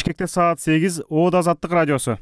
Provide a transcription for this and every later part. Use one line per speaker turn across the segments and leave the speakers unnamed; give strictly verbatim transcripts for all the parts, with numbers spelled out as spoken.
Бишкекте саат сегиз, Оод Азаттык радиосу.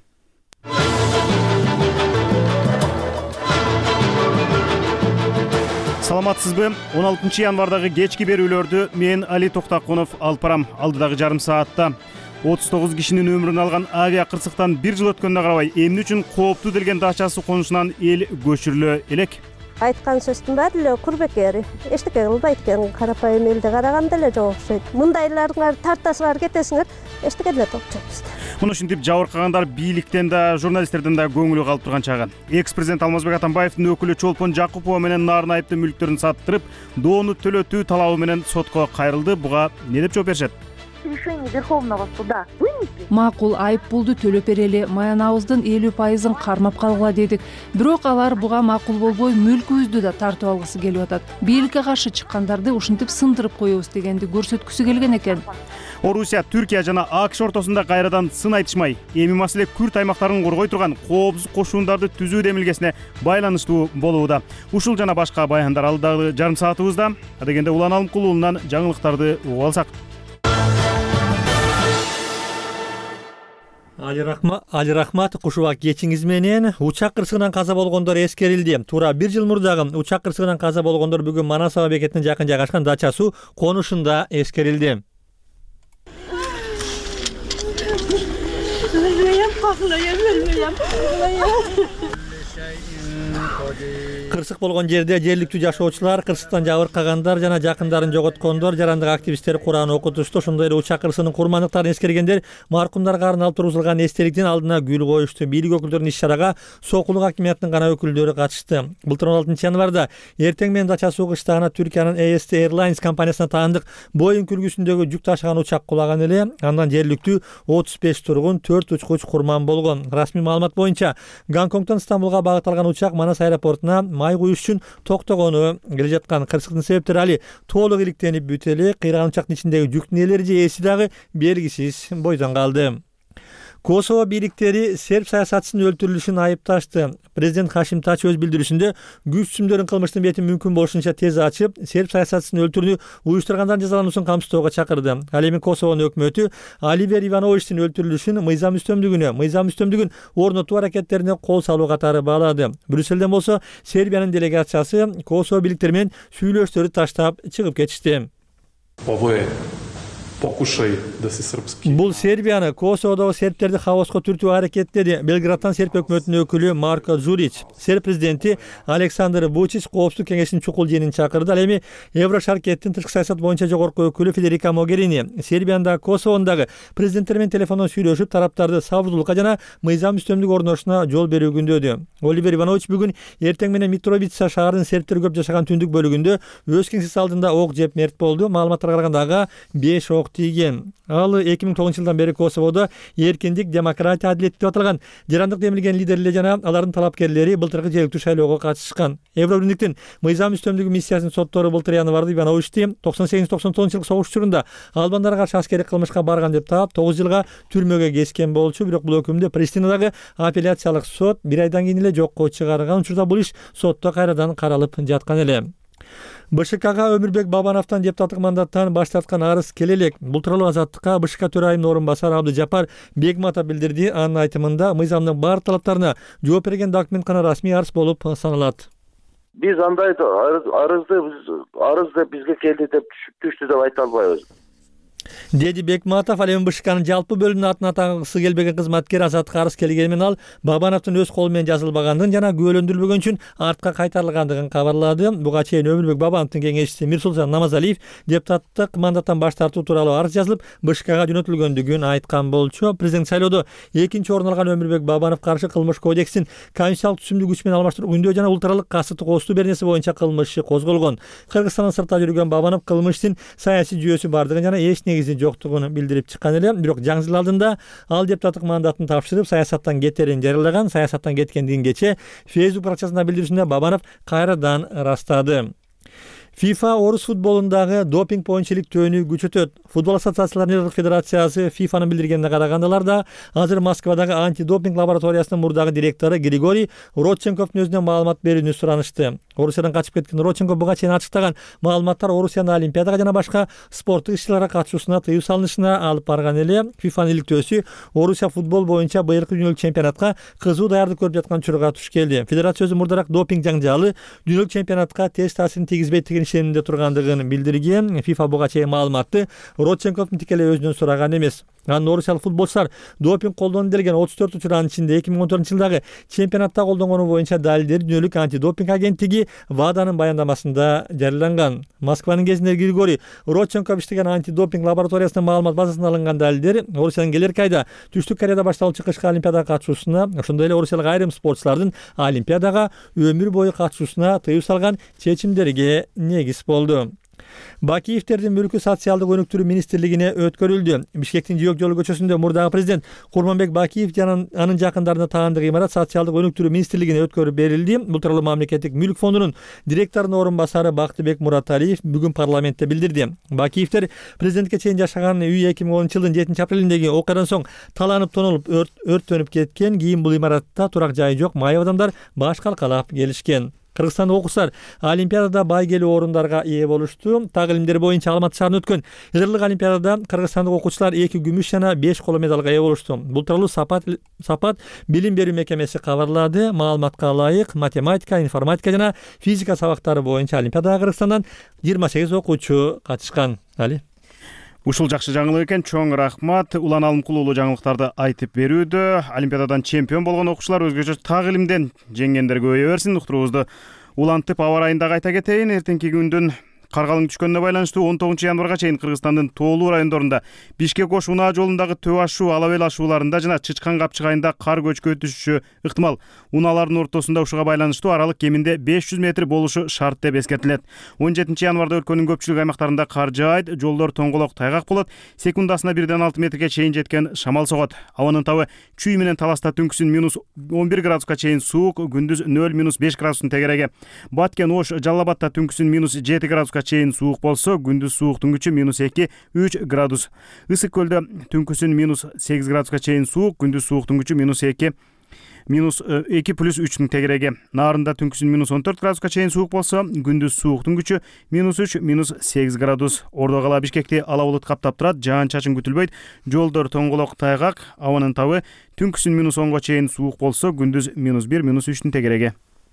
Саламатсызбы? он алтынчы январдагы кечки берүүлөрдү мен Али Токтакунов алып барам. Алдыдагы жарым саатта отуз тогуз кишинин өмүрүн алган авиа кырсыктан бир жыл өткөнүнө карабай эмне үчүн кооптуу делген дачасы конушунан эл көчүрүлө элек?
Айткан сөздүн баары эле курбекери. Эчтеке кылбайт экен, карапайым элде караганда эле жок окшойт. Мындайлардын тартасыңар кетесиңер, эчтеке деле топчойбуз.
Муну ушинтип жабыркагандар бийликтен да, журналисттерден да көңүлү калып турган чагы. Экс-президент Алмазбек Атамбаевдин өкүлү Чолпон Жакупова менен нарын айыптуу мүлктөрүн саттырып, доону төлөтүү талабы менен сотко кайрылды. Буга эмне деп жооп беришет?
Решение Верховного суда вынесли.
Макул айып пулду төлөп берели, маянабыздын элүү пайызын кармап калгыла дедик. Бирок алар буга макул болбой, мүлкүбүздү да тартып алгысы келип атат. Бийликке каршы чыккандарды ушинтип сындырып коебуз дегенди көрсөткүсү келген экен.
Орусия, Түркия жана АКШ ортосунда кайрадан сын айтышмай, эми маселе Күрд аймактарын коргой турган коопсуз кошуундарды түзүү демилгесине байланыштуу болууда. Ушул жана башка баяндар алдыдагы жарым саатыбызда. Адегенде Улан Алымкул уулунан жаңылыктарды угуп алсак.
Али Рахмат, Али Рахмат кушубак кечиңиз менен учак кырсыгынан каза болгондор эскерилди. Туура бир жыл мурдагы учак кырсыгынан каза болгондор бүгүн Манас аба бекетине жакын жайгашкан дача суу конушунда эскерилди. Кырсык болгон жерде жергиликтүү жашоочулар, кырсыктан жабыркагандар жана жакындарын жоготкондор, жарандык активисттер Кур'ан окутушту. Ошондой эле учак кырсыгынын курмандыктарын эскергендер маркумдарга арналып тургузулган эстеликтин алдына гүл коюшту. Бийлик өкүлдөрүнүн иш-чарага Сокулук акимиятынын гана өкүлдөрү катышты. Былтыр он алтынчы январда эртең менен дача суу кыштагына Түркиянын Эй Эс Ти Airlines компаниясына таандык Боинг үлгүсүндөгү жүк ташыган учак кулаган эле. Андан жергиликтүү отуз беш тургун, төрт учкуч курман болгон. Расмий маалымат боюнча Гонконгдон Стамбулга багыт алган учак Манас аэропортуна май куюш үчүн токтогону келе жаткан. Кырсыктын себептери али толук иликтенип бүтө эле. Кыйраган учактын ичиндеги жүктүн ээлери же ээси дагы белгисиз бойдон калды. Косово бийликтери серб саясатчысынын өлтүрүлүшүн айыпташты. Президент Хашим Тач өз билдирүүсүндө күч түзүмдөрүн кылмыштын бетин мүмкүн болушунча тез ачып, серб саясатчысынын өлтүрүүнү уюштургандардын жазалануусун камсыздоого чакырды. Ал эми Косовонун өкмөтү Оливер Ивановичтин өлтүрүлүшүн мыйзам үстөмдүгүнө, мыйзам үстөмдүгүн орнотуу аракеттерине кол салуу катары баалады. Брюсселден болсо Сербиянын делегациясы Косово бийликтери менен сүйлөштөрдү таштап чыгып кетишти. Бул Сербияны, Косоводогу сербтерди хаоска түртүү аракеттеди. Белградтан серб өкмөтүнүн өкүлү Марко Зурич. Серб президенти Александр Вучич коопсуздук кеңешинин чукул жыйынын чакырды. Ал эми Еврошаркеттин тышкы саясат боюнча жогорку өкүлү Федерика Могерини Сербияда Косовондагы президенттер менен телефондон сүйлөшүп, тараптарды сабырдуулукка жана мыйзам үстөмдүк орношуна жол берүү күндөдү. Оливер Иванович бүгүн эртең менен Митровица шаарынын сербтер көп жашаган түндүк бөлүгүндө өз кеңсеси алдында ок жеп мерт болду. Маалыматтарга караганда ага беш ок тийген. Ал эки миң тогузунчу жылдан бери Косоводо эркиндик, демократия, адилет деп аталган жарандык демилген лидерлер жана алардын талапкерлери былтыркы жергиликтүү шайлоого катышкан. Евробирликтин мыйзам үстөмдүгү миссиясынын соттору былтыр январда Ивановичти токсон сегизинчи токсон тогузунчу жылкы согуш учурунда албандарга каршы аскердик кылмышка барган деп таап тогуз жылга түрмөгө кескен болчу. Бирок бул өкүмдү Пристинадагы апелляциялык сот бир айдан кийин эле жокко чыгарган. Учурда бул иш сотто кайрадан каралып жаткан эле. Бэ Ш Кга Өмүрбек Бабановдон депутаттык мандаттан баш тарткан арыз келе элек. Бул тууралуу Азаттыкка Бэ Ш К төрайымынын орун басары Абдыжапар Бегматов билдирди. Анын айтымында мыйзамдын баардык талаптарына жооп берген документ гана расмий арыз болуп саналат.
Биз андай арызды арыз деп бизге келди деп түштү деп айта албайбыз.
Деди Бекматов. Ал эми Бэ Ш Кнын жалпы бөлүмүнүн атын атагысы келбеген кызматкер Азаттыкка арыз келгени менен ал Бабановдун өз колу менен жазылбагандыгын жана күбөлөндүрүлбөгөн үчүн артка кайтарылгандыгын кабарлады. Буга чейин Өмүрбек Бабановдун кеңешчиси Мирсултан Намазалиев депутаттык мандаттан баш тартуу тууралуу арыз жазылып Бэ Ш Кга жөнөтүлгөндүгүн айткан болчу. Президент шайлоодо экинчи орун алган Өмүрбек Бабанов каршы кылмыш кодекстин конституциялык түзүмдү күч менен алмаштыруу күндөө жана улуттаралык касыптык оозтуу беренеси боюнча кылмышы козголгон. Кыргызстандын сыртта жүргөн Бабанов кылмыштын саясий жүйөсү бардыгын жана эч негизи жоктугун билдирип чыккан эле. Бирок жаңы жыл алдында ал депутаттык мандатын тапшырып, саясаттан кетерин жарыялаган. Саясаттан кеткендигин кечээ Facebook баракчасында билдирүүсүндө Бабанов кайрадан ырастады. FIFA орус футболундагы допинг боюнча иликтөөнү күчөтөт. Футбол ассоциацияларынын федерациясы ФИФАнын билдиргенине карагандалар да азыр Москвадагы антидопинг лабораториясынын мурдагы директору Григорий Родченковдун өзүнөн маалымат берүүнү суранышты. Орусиядан качып кеткен Родченков буга чейин ачыктаган маалыматтар Орусиянын олимпиадага жана башка спорттук иш-чараларга катышуусуна тыюу салынышына алып барган эле. ФИФАнын иликтөөсү Орусия футбол боюнча быйылкы дүйнөлүк чемпионатка кызуу даярдык көрүп жаткан учурга туш келди. Федерация өзү мурдараак допинг жаңжалы дүйнөлүк чемпионатка терс таасирин тийгизбейт деген ишенимде тургандыгын билдирген. ФИФА буга чейин маалыматты Родченковдун тикелей өзүнөн сураган эмес. Анын орусиялык футболчулар допинг колдонду делген отуз төрт учурдун ичинде эки миң он төртүнчү жылдагы чемпионатта колдонгону боюнча далилдери дүйнөлүк антидопинг агенттиги ВАДАнын баяндамасында жарыяланган. Москванын кезинде Григорий Родченков иштеген антидопинг лабораториясынын маалымат базасынан алынган далилдер Орусиянын келерки айда Түштүк Кореяда башталуучу кышкы олимпиадага катышуусуна, ошондой эле орусиялык айрым спортчулардын олимпиадага өмүр бою катышуусуна тыюу салган чечимдерге негиз болду. Бакиевтердин мүлкү социалдык өнүктүрүү министрлигине өткөрүлдү. Бишкектин Жөөк жолу көчөсүндө мурдагы президент Курманбек Бакиев жана анын жакындарына таандык имарат социалдык өнүктүрүү министрлигине өткөрүп берилди. Бул тууралуу мамлекеттик мүлк фондунун директорунун орун басары Бактыбек Мураталиев бүгүн парламентте билдирди. Бакиевтер президентке чейин жашаган үй эки миң онунчу жылдын жетинчи апрелиндеги окуядан соң таланып тонолуп өрттөнүп кеткен. Кийин бул имаратта турак жайы жок майып адамдар баш калкалап келишкен. Кыргызстандык окуучулар олимпиадада байгелүү орундарга ээ болушту. Так илимдер боюнча Алматы шаарында өткөн Ырлык олимпиадада кыргызстандык окуучулар эки күмүш жана беш коло медалга ээ болушту. Бул тууралуу Сапат Сапат билим берүү мекемеси кабарлады. Маалыматка ылайык, математика, информатика жана физика сабактары боюнча олимпиадага Кыргызстандан жыйырма сегиз окуучу катышкан. Али
Ушул жакшы жаңылык экен. Чоң рахмат. Улан Алымкул уулу жаңылыктарды айтып берүүдө. Олимпиададан чемпион болгон окуучулар өзгөчө так илимден жеңгендер көбөйө берсин. Уктуруубузду улантып аба ырайындагы айта кетейин. Эртеңки күндүн каргалың түшкөнүнө байланыштуу он тогузунчу январга чейин Кыргызстандын тоолуу райондорунда Бишкек Ош унаа жолундагы Төп ашуу, Алап эл ашууларында жана Чычкан Капчык айында кар көчкү түшүшү ыктымал. Унаалардын ортосунда ушуга байланыштуу аралык кеминде беш жүз метр болушу шарт деп эскертилет. он жетинчи январда өлкөнүн көпчүлүк аймактарында кар жаайт, жолдор тоңголок тайгак болот, секундасына бирден алты метрге чейин жеткен шамал согот. Абанын табы чүй менен таласта түнкүсүн минус он бир градуска чейин суук, күндүз нөл минус беш градустун тегереги. Баткен, Ош, Жалал Абадта түнкүсүн минус жети градуска чейин суук болсо, күндүз сууктун күчү минус эки үч градус. Ысык көлдө түнкүсүн минус сегиз градуска чейин суук, күндүз сууктун күчү минус эки минус эки плюс үчтүн тегереги. Нарында түнкүсүн минус он төрт градуска чейин суук болсо, күндүз сууктун күчү минус үч минус сегиз градус. Ордо кала Бишкекти ала булут каптап турат, жаан-чачын күтүлбөйт, жолдор тоңголок тайгак, абанын табы түнкүсүн минус онго чейин суук болсо, күндүз минус бир минус үчтүн тегереги.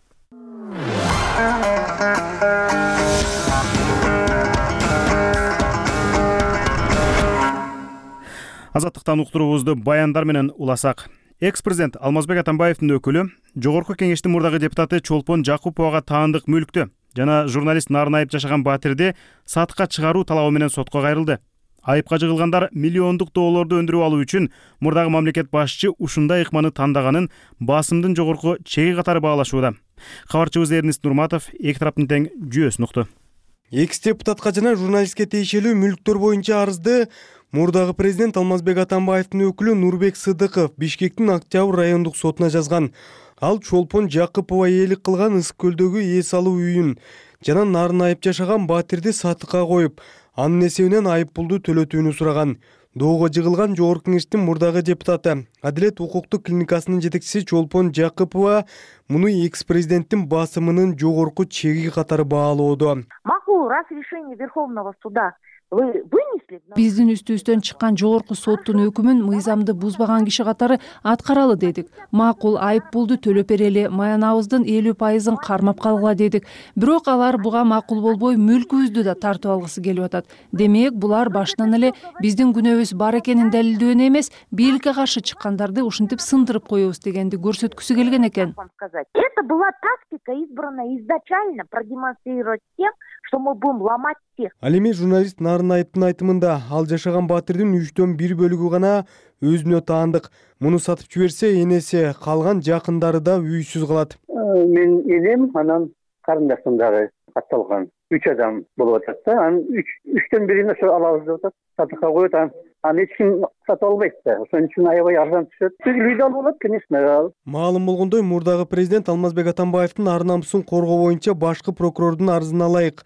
Азаттыктан уктуруубузду баяндар менен уласак. Экс-президент Алмазбек Атамбаевдин өкүлү Жогорку Кеңештин мурдагы депутаты Чолпон Жакуповага таандык мүлктү жана журналист Нарынайып жашаган Батирди сатыкка чыгаруу талабы менен сотко кайрылды. Айыпка жыгылгандар миллиондук долларды өндүрүп алуу үчүн мурдагы мамлекет башчы ушундай ыкманы тандаганын басымдын жогорку чеги катары баалашууда. Кабарчыбыз Эрнест Нурматов эки тараптын тең жүйөсүн укту.
Экс-депутатка жана журналистке тиешелүү мүлктөр боюнча арызды мурдагы президент Алмазбек Атамбаевдин өкүлү Нурбек Сыдыков Бишкектин Октябрь райондук сотуна жазган. Ал Чолпон Жакупова ээлик кылган Ысык көлдөгү эс алуу үйүн жана Нарынайып жашаган Батирди сатыкка коюп, анын эсебинен айып пулду төлөтүүнү сураган. Доого жыгылган Жогорку Кеңештин мурдагы депутаты, Адилет укуктук клиникасынын жетекчиси Чолпон Жакупова муну экс-президенттин басымынын жогорку чеги катары баалоодо.
Макул, раз решение Верховного суда вы вынесли...
Биздин үстүбүздөн чыккан жогорку соттун өкүмүн мыйзамды бузбаган киши катары аткаралы дедик. Макул, айып пулду төлөп берели, маянабыздын элүү пайызын кармап калгыла дедик. Бирок алар буга макул болбой мүлкүбүздү да тартып алгысы келип атат. Демек, булар башынан эле биздин күнөөбүз бар экенин далилдөөнү эмес, бийликке каршы чыккандарды ушинтип сындырып коебуз дегенди көрсөткүсү келген экен.
Это была тактика, избранная изначально продемонстрировать тем, что мы будем ломать всех.
Ал эми журналист Нарынайыптын айтымында ал жашаган Батирдин үчтөн бир бөлүгү гана өзүнө таандык. Муну сатып жиберсе, энеси, калган жакындары да үйсүз калат.
Мен энем анан карындашым дагы катталган. үч адам болуп атат да. Анын үчтөн бирин ошо алабыз деп атат. Сатыкка коет, аны эч ким сатып албайт да. Ошон үчүн аябай арзан түшөт. Лүйдө болот, конечно.
Маалым болгондой, мурдагы президент Алмазбек Атамбаевдин ар намысын коргоо боюнча башкы прокурордун арызына ылайык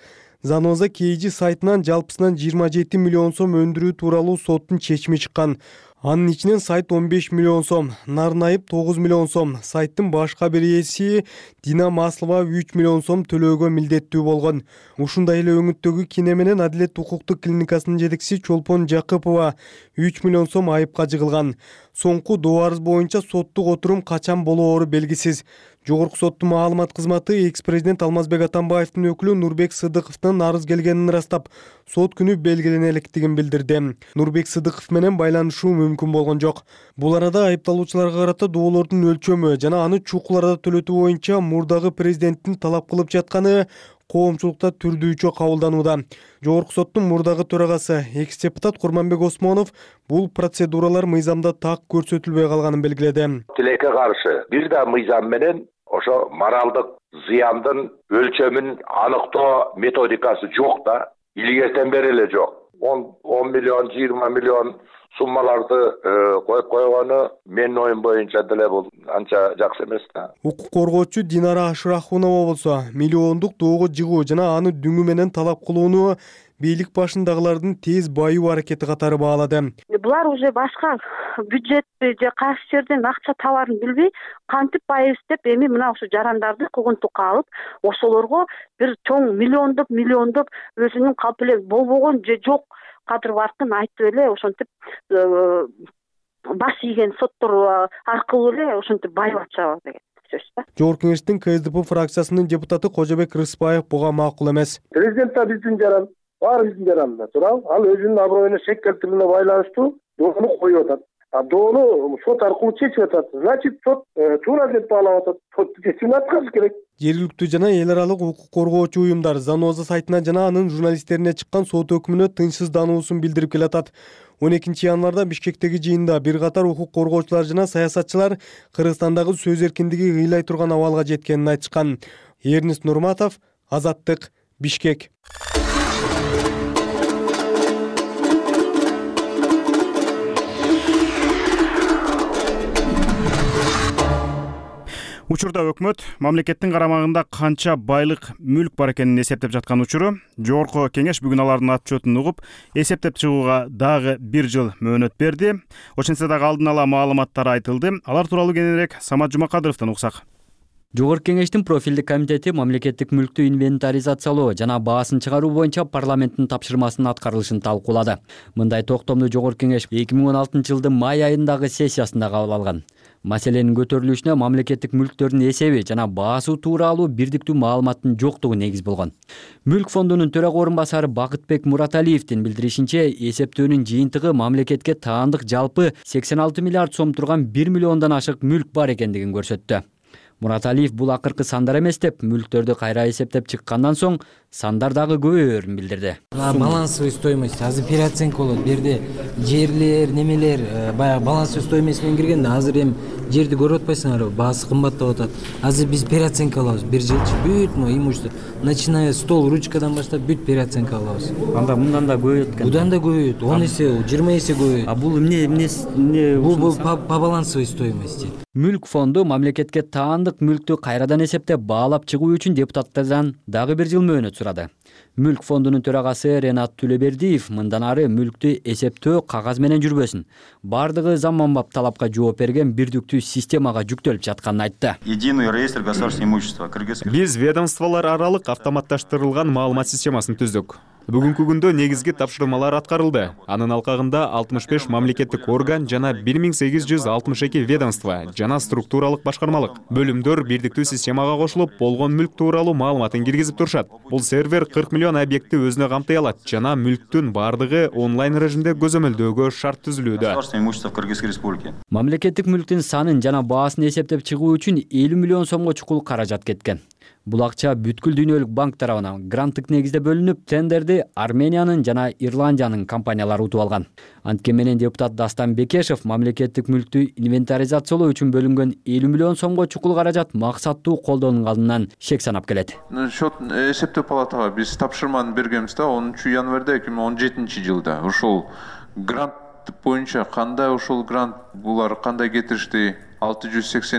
Заноза Кейжи сайтынан жалпысынан жыйырма жети миллион сом өндүрүү тууралуу соттун чечими чыккан. Анын ичинен сайт он беш миллион сом, Нарнайып тогуз миллион сом, сайттын башка бир ээси Дина Маслова үч миллион сом төлөөгө милдеттүү болгон. Ушундай эле өңүттөгү кине менен Адилет укуктук клиникасынын жетекчиси Чолпон Жакыпова үч миллион сом айыпка жыгылган. Соңку доо арыз боюнча соттук отурум качан болоору белгисиз. Жогорку соттун маалымат кызматы экс-президент Алмазбек Атамбаевдин өкүлү Нурбек Сыдыковдун арыз келгенин ырастап, сот күнү белгилене электигин билдирди. Нурбек Сыдыков менен байланышуу мүмкүн болгон жок. Бул арада айыпталуучуларга карата доолордун өлчөмү жана аны чукул арада төлөтүү боюнча мурдагы президенттин талап кылып жатканы коомчулукта түрдүүчө кабылданууда. Жогорку соттун мурдагы төрагасы экс-депутат Курманбек Осмонов бул процедуралар мыйзамда так көрсөтүлбөй калганын белгиледи.
Тилекке каршы бир да мыйзам менен ошо моралдык зыяндын өлчөмүн аныктоо методикасы жок да, илгертен бери эле жок. он миллион, жыйырма миллион суммаларды коюп койгону менин оюм боюнча деле бул анча жакшы эмес да.
Укук коргоочу Динара Ашрахунова болсо миллиондук доого жыгуу жана аны дүңү менен талап кылууну бийлик башындагылардын тез байуу аракети катары баалады.
Булар уже башка бюджетти же кайсы жерден акча табарын билбей, кантип байыбыз деп эми мына ушу жарандарды кугунтукка алып, ошолорго бир чоң миллиондоп миллиондоп өзүнүн калпы эле болбогон же жок кадыр баркын айтып эле ошентип баш ийген соттор аркылуу эле ошентип байып атышабы деген сөз да.
Жогорку кеңештин КСДП фракциясынын депутаты Кожобек Рыспаев буга макул эмес.
Президент да биздин жаран, баары биздин жарандар, туурабы? Ал өзүнүн аброюна шек келтирүүнүне байланыштуу доону коюп атат. А доону сот аркылуу чечип атат. Значит, сот туура деп баалап атат. Соттун чечимин аткарыш керек.
Жергиликтүү жана эл аралык укук коргоочу уюмдар Заноза сайтына жана анын журналисттерине чыккан сот өкүмүнө тынчсыздануусун билдирип келатат. он экинчи январда Бишкектеги жыйында бир катар укук коргоочулар жана саясатчылар Кыргызстандагы сөз эркиндиги ыйлай турган абалга жеткенин айтышкан. Эрнест Нурматов, Азаттык, Бишкек.
Учурда өкмөт мамлекеттин карамагында канча байлык, мүлк бар экенин эсептеп жаткан учуру. Жогорку кеңеш бүгүн алардын отчетун угуп, эсептеп чыгууга дагы бир жыл мөөнөт берди. Ошентсе дагы алдын ала маалыматтар айтылды. Алар тууралуу кененирээк Самат Жумакадыровдон уксак.
Жогорку кеңештин профилдик комитети мамлекеттик мүлктү инвентаризациялоо жана баасын чыгаруу боюнча парламенттин тапшырмасынын аткарылышын талкуулады. Мындай токтомду Жогорку кеңеш эки миң он алтынчы жылдын май айындагы сессиясында кабыл алган. Маселенин көтөрүлүшүнө мамлекеттик мүлктөрдүн эсеби жана баасы тууралуу бирдиктүү маалыматтын жоктугу негиз болгон. Мүлк фондунун төрага орун басары Бакытбек Мураталиевдин билдиришинче, эсептөөнүн жыйынтыгы мамлекетке таандык жалпы сексен алты миллиард сом турган бир миллиондон ашык мүлк бар экендигин көрсөттү. Мураталиев бул акыркы сандар эмес деп, мүлктөрдү кайра эсептеп чыккандан соң сандар дагы көбөйөрүн билдирди.
Балансовый стоимость, азыр переоценка болот. Бу жерде жерлер, немелер, баягы балансовый стоимость менен киргенде азыр эми жерди көрүп атпайсыңарбы? Баасы кымбаттап атат. Азыр биз переоценка алабыз. Бир жылчы бүт мо имущество, начиная стол, ручкадан баштап бүт переоценка алабыз.
Анда мындан да көбөйөт экен.
Будан да көбөйөт. он эсе, жыйырма эсе көбөйөт.
А бул эмне эмне
бул по балансовой стоимости.
Мүлк фонду мамлекетке таандык мүлктү кайрадан эсептеп баалап чыгуу үчүн депутаттардан дагы бир жыл мөөнөт сурады. Мүлк фондунун төрагасы Ренат Түлөбердиев мындан ары мүлктү эсептөө кагаз менен жүрбөсүн, бардыгы заманбап талапка жооп берген бирдиктүү системага жүктөлүп жатканын айтты.
Единый реестр государственного имущества.
Биз ведомстволор аралык автоматташтырылган маалымат системасын түздүк. Бүгүнкү күндө негизги тапшырмалар аткарылды. Анын алкагында алтымыш беш мамлекеттик орган жана бир миң сегиз жүз алтымыш эки ведомство жана структуралык башкармалык бөлүмдөр бирдиктүү системага кошулуп, болгон мүлк тууралуу маалыматын киргизип турушат. Бул сервер кырк миллион объектти өзүнө камтый алат жана мүлктүн бардыгы онлайн режимде көзөмөлдөөгө шарт түзүлүүдө.
Мамлекеттик мүлктүн санын жана баасын эсептеп чыгуу үчүн элүү миллион сомго чукул каражат кеткен. Бул акча бүткүл дүйнөлүк банк тарабынан гранттык негизде бөлүнүп, тендерди Армениянын жана Ирландиянын компаниялары утуп алган. Анткени менен депутат Дастан Бекешев мамлекеттик мүлктү инвентаризациялоо үчүн бөлүнгөн элүү миллион сомго чукул каражат максаттуу колдонулганынан шек санап келет.
Счет эсептөө палатага биз тапшырманы бергенбиз да онунчу январда эки миң он жетинчи жылда. Ушул грант боюнча кандай ушул грант булар кандай кетиришти? алты жүз сексен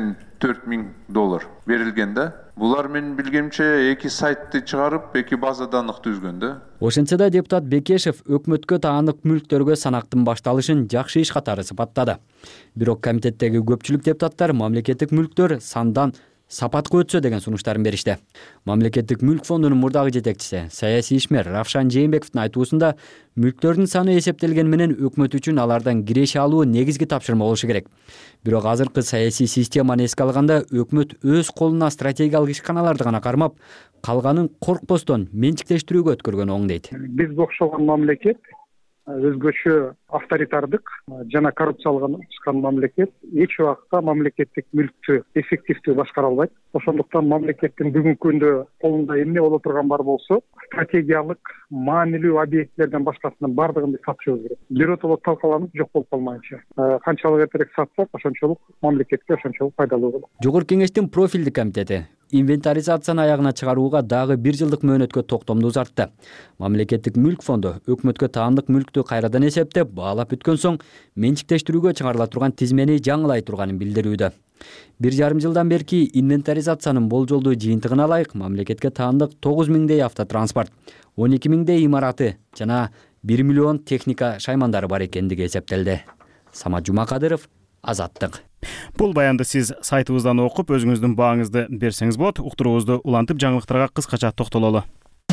төрт миң доллар берилген да. Булар менин билгемче эки сайтты чыгарып, эки база данык түзгөн да.
Ошентсе да депутат Бекешев өкмөткө таандык мүлктөргө санактын башталышын жакшы иш катары сыпаттады. Бирок комитеттеги көпчүлүк депутаттар мамлекеттик мүлктөр сандан сапатка өтсө деген сунуштарын беришти. Мамлекеттик мүлк фондунун мурдагы жетекчиси, саясий ишмер Равшан Жээнбековдун айтуусунда, мүлктөрдүн саны эсептелген менен өкмөт үчүн алардан киреше алуу негизги тапшырма болушу керек. Бирок азыркы саясий системаны эске алганда өкмөт өз колуна стратегиялык ишканаларды гана кармап, калганын коркпостон менчиктештирүүгө өткөргөн оң дейт.
Бизге окшогон мамлекет өзгөчө авторитардык жана коррупцияланган мамлекет эч убакта мамлекеттик мүлктү эффективдүү башкара албайт. Ошондуктан мамлекеттин бүгүнкү күндө колунда эмне боло турган бар болсо, стратегиялык маанилүү объектилерден башкасынын бардыгын биз сатышыбыз керек. Биротоло талкаланып жок болуп калмайынча. Канчалык эртерээк сатсак, ошончолук мамлекетке ошончолук пайдалуу болот.
Жогорку кеңештин профилдик комитети инвентаризацияны аягына чыгарууга дагы бир жылдык мөөнөткө токтомду узартты. Мамлекеттик мүлк фонду өкмөткө таандык мүлктү кайрадан эсептеп, баалап бүткөн соң менчиктештирүүгө чыгарыла турган тизмени жаңылай турганын билдирүүдө. Бир жарым жылдан берки инвентаризациянын болжолдуу жыйынтыгына ылайык мамлекетке таандык тогуз миңдей автотранспорт, он эки миңдей имараты жана бир миллион техника шаймандары бар экендиги эсептелди. Самат Жумакадыров, Азаттык.
Бул баянды сиз сайтыбыздан окуп, өзүңүздүн бааңызды берсеңиз болот. Уктуруубузду улантып, жаңылыктарга кыскача токтололу.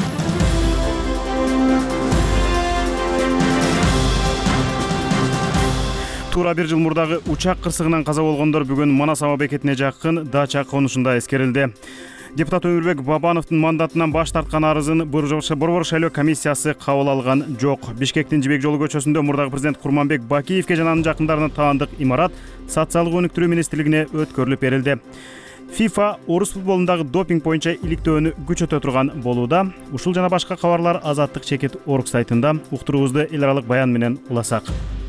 Туура бир жыл мурдагы учак кырсыгынан каза болгондор бүгүн Манас аба бекетине жакын дача конушунда эскерилди. Депутат Өмүрбек Бабановдун мандатынан баш тарткан арызын Борбор шайлоо комиссиясы кабыл алган жок. Бишкектин Жибек жолу көчөсүндө мурдагы президент Курманбек Бакиевке жана анын жакындарына таандык имарат социалдык өнүктүрүү министрлигине өткөрүлүп берилди. FIFA орус футболундагы допинг боюнча иликтөөнү күчөтө турган болууда. Ушул жана башка кабарлар Азаттык чекит орг сайтында. Уктуруубузду эл аралык баян менен уласак.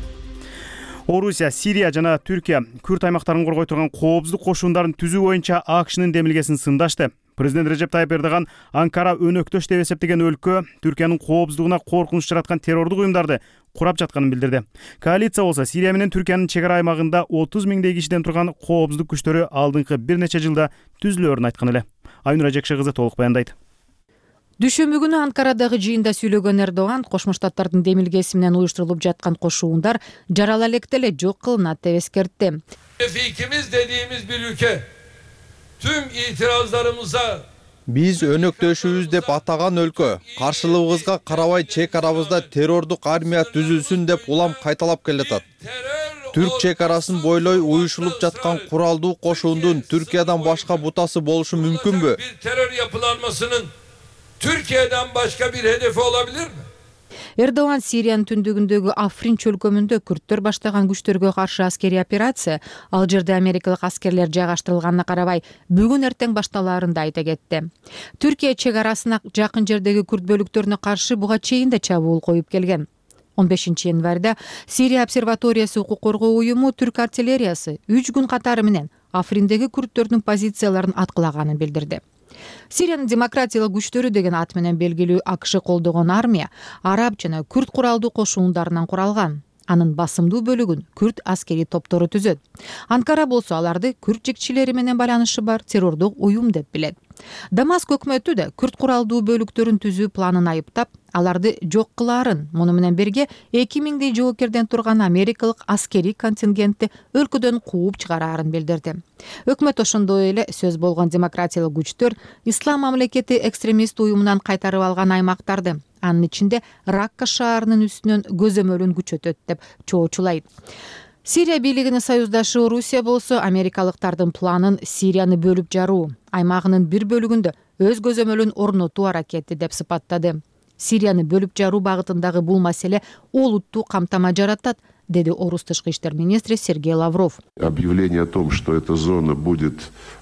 Орусия, Сирия жана Түркия Күрд аймактарын коргой турган коопсуздук кошуундарын түзүү боюнча АКШнын демилгесин сындашты. Президент Режеп Тайып Эрдоган Анкара өнөктөш деп эсептеген өлкө Түркиянын коопсуздугуна коркунуч жараткан террордук уюмдарды курап жатканын билдирди. Коалиция болсо Сирия менен Түркиянын чек ара аймагында отуз миңдей кишиден турган коопсуздук күчтөрү алдыңкы бир нече жылда түзүлөөрүн айткан эле. Айнура Жекше кызы толук баяндайт.
Дүйшөмбү күнү Анкарадагы жыйында сүйлөгөн Эрдоган Кошмо Штаттардын демилгеси менен уюштурулуп жаткан кошуундар жарала электе эле жок кылынат деп эскертти.
Fikimiz dediğimiz bir ülke tüm itirazlarımıza
Биз өнөктөшүбүз деп атаган өлкө каршылыгыбызга карабай чек арабызда террордук армия түзүлсүн деп улам кайталап келатат. Түрк чек арасын бойлой уюшулуп жаткан куралдуу кошуундун Түркиядан башка бутасы болушу мүмкүнбү?
Bir terör yapılanmasının Türkiye'den başka bir hedefi olabilir mi?
Эрдоган Сириянын түндүгүндөгү Африн чөлкөмүндө күрттөр баштаган күчтөргө каршы аскерий операция, ал жерде америкалык аскерлер жайгаштырылганына карабай, бүгүн эртең башталаарын да айта кетти. Түркия чек арасына жакын жердеги күрд бөлүктөрүнө каршы буга чейин да чабуул коюп келген. он бешинчи январда Сирия обсерваториясы укук коргоо уюму түрк артиллериясы үч күн катары менен Африндеги күрттөрдүн позицияларын аткылаганын билдирди. Сириянын демократиялык күчтөрү деген ат менен белгилүү АКШ колдогон армия араб жана күрд куралдуу кошуундарынан куралган. Анын басымдуу бөлүгүн күрд аскерий топтору түзөт. Анкара болсо аларды күрд жекчилери менен байланышы бар террордук уюм деп билет. Дамаск өкмөтү да күрд куралдуу бөлүктөрүн түзүү планын айыптап, аларды жок кылаарын, муну менен бирге эки миңдей жоокерден турган америкалык аскерий контингентти өлкөдөн кууп чыгараарын билдирди. Өкмөт ошондой эле сөз болгон демократиялык күчтөр Ислам мамлекети экстремист уюмунан кайтарып алган аймактарды, анын ичинде Ракка шаарынын үстүнөн көзөмөлүн күчөтөт деп чоочулайт. Сирия бийлигинин союздашы Орусия болсо америкалыктардын планын Сирияны бөлүп жаруу, аймагынын бир бөлүгүндө өз көзөмөлүн орнотуу аракети деп сыпаттады. Сирияны бөлүп жаруу багытындагы бул маселе олуттуу камтама жаратат, деди орус тышкы иштер министри Сергей Лавров.
Объявление о том, что эта зона будет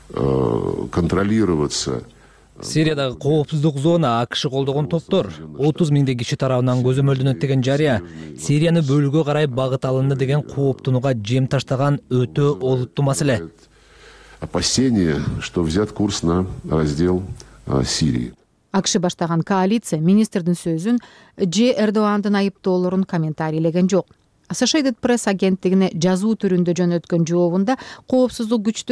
э, контролироваться.
Сириядагы коопсуздук зона АКШ колдогон топтор отуз миңдей киши тарабынан көзөмөлдөнөт деген жарыя Сирияны бөлүүгө карай багыт алынды деген кооптунууга жем таштаган өтө олуттуу маселе.
Опасение, что взят курс на раздел Сирии.
АКШ баштаган коалиция министрдин сөзүн Ж Эрдогандын айыптоолорун комментарийлеген жок. Associated Press агенттигине жазуу түрүндө жөнөткөн жообунда коопсуздук күчтөрү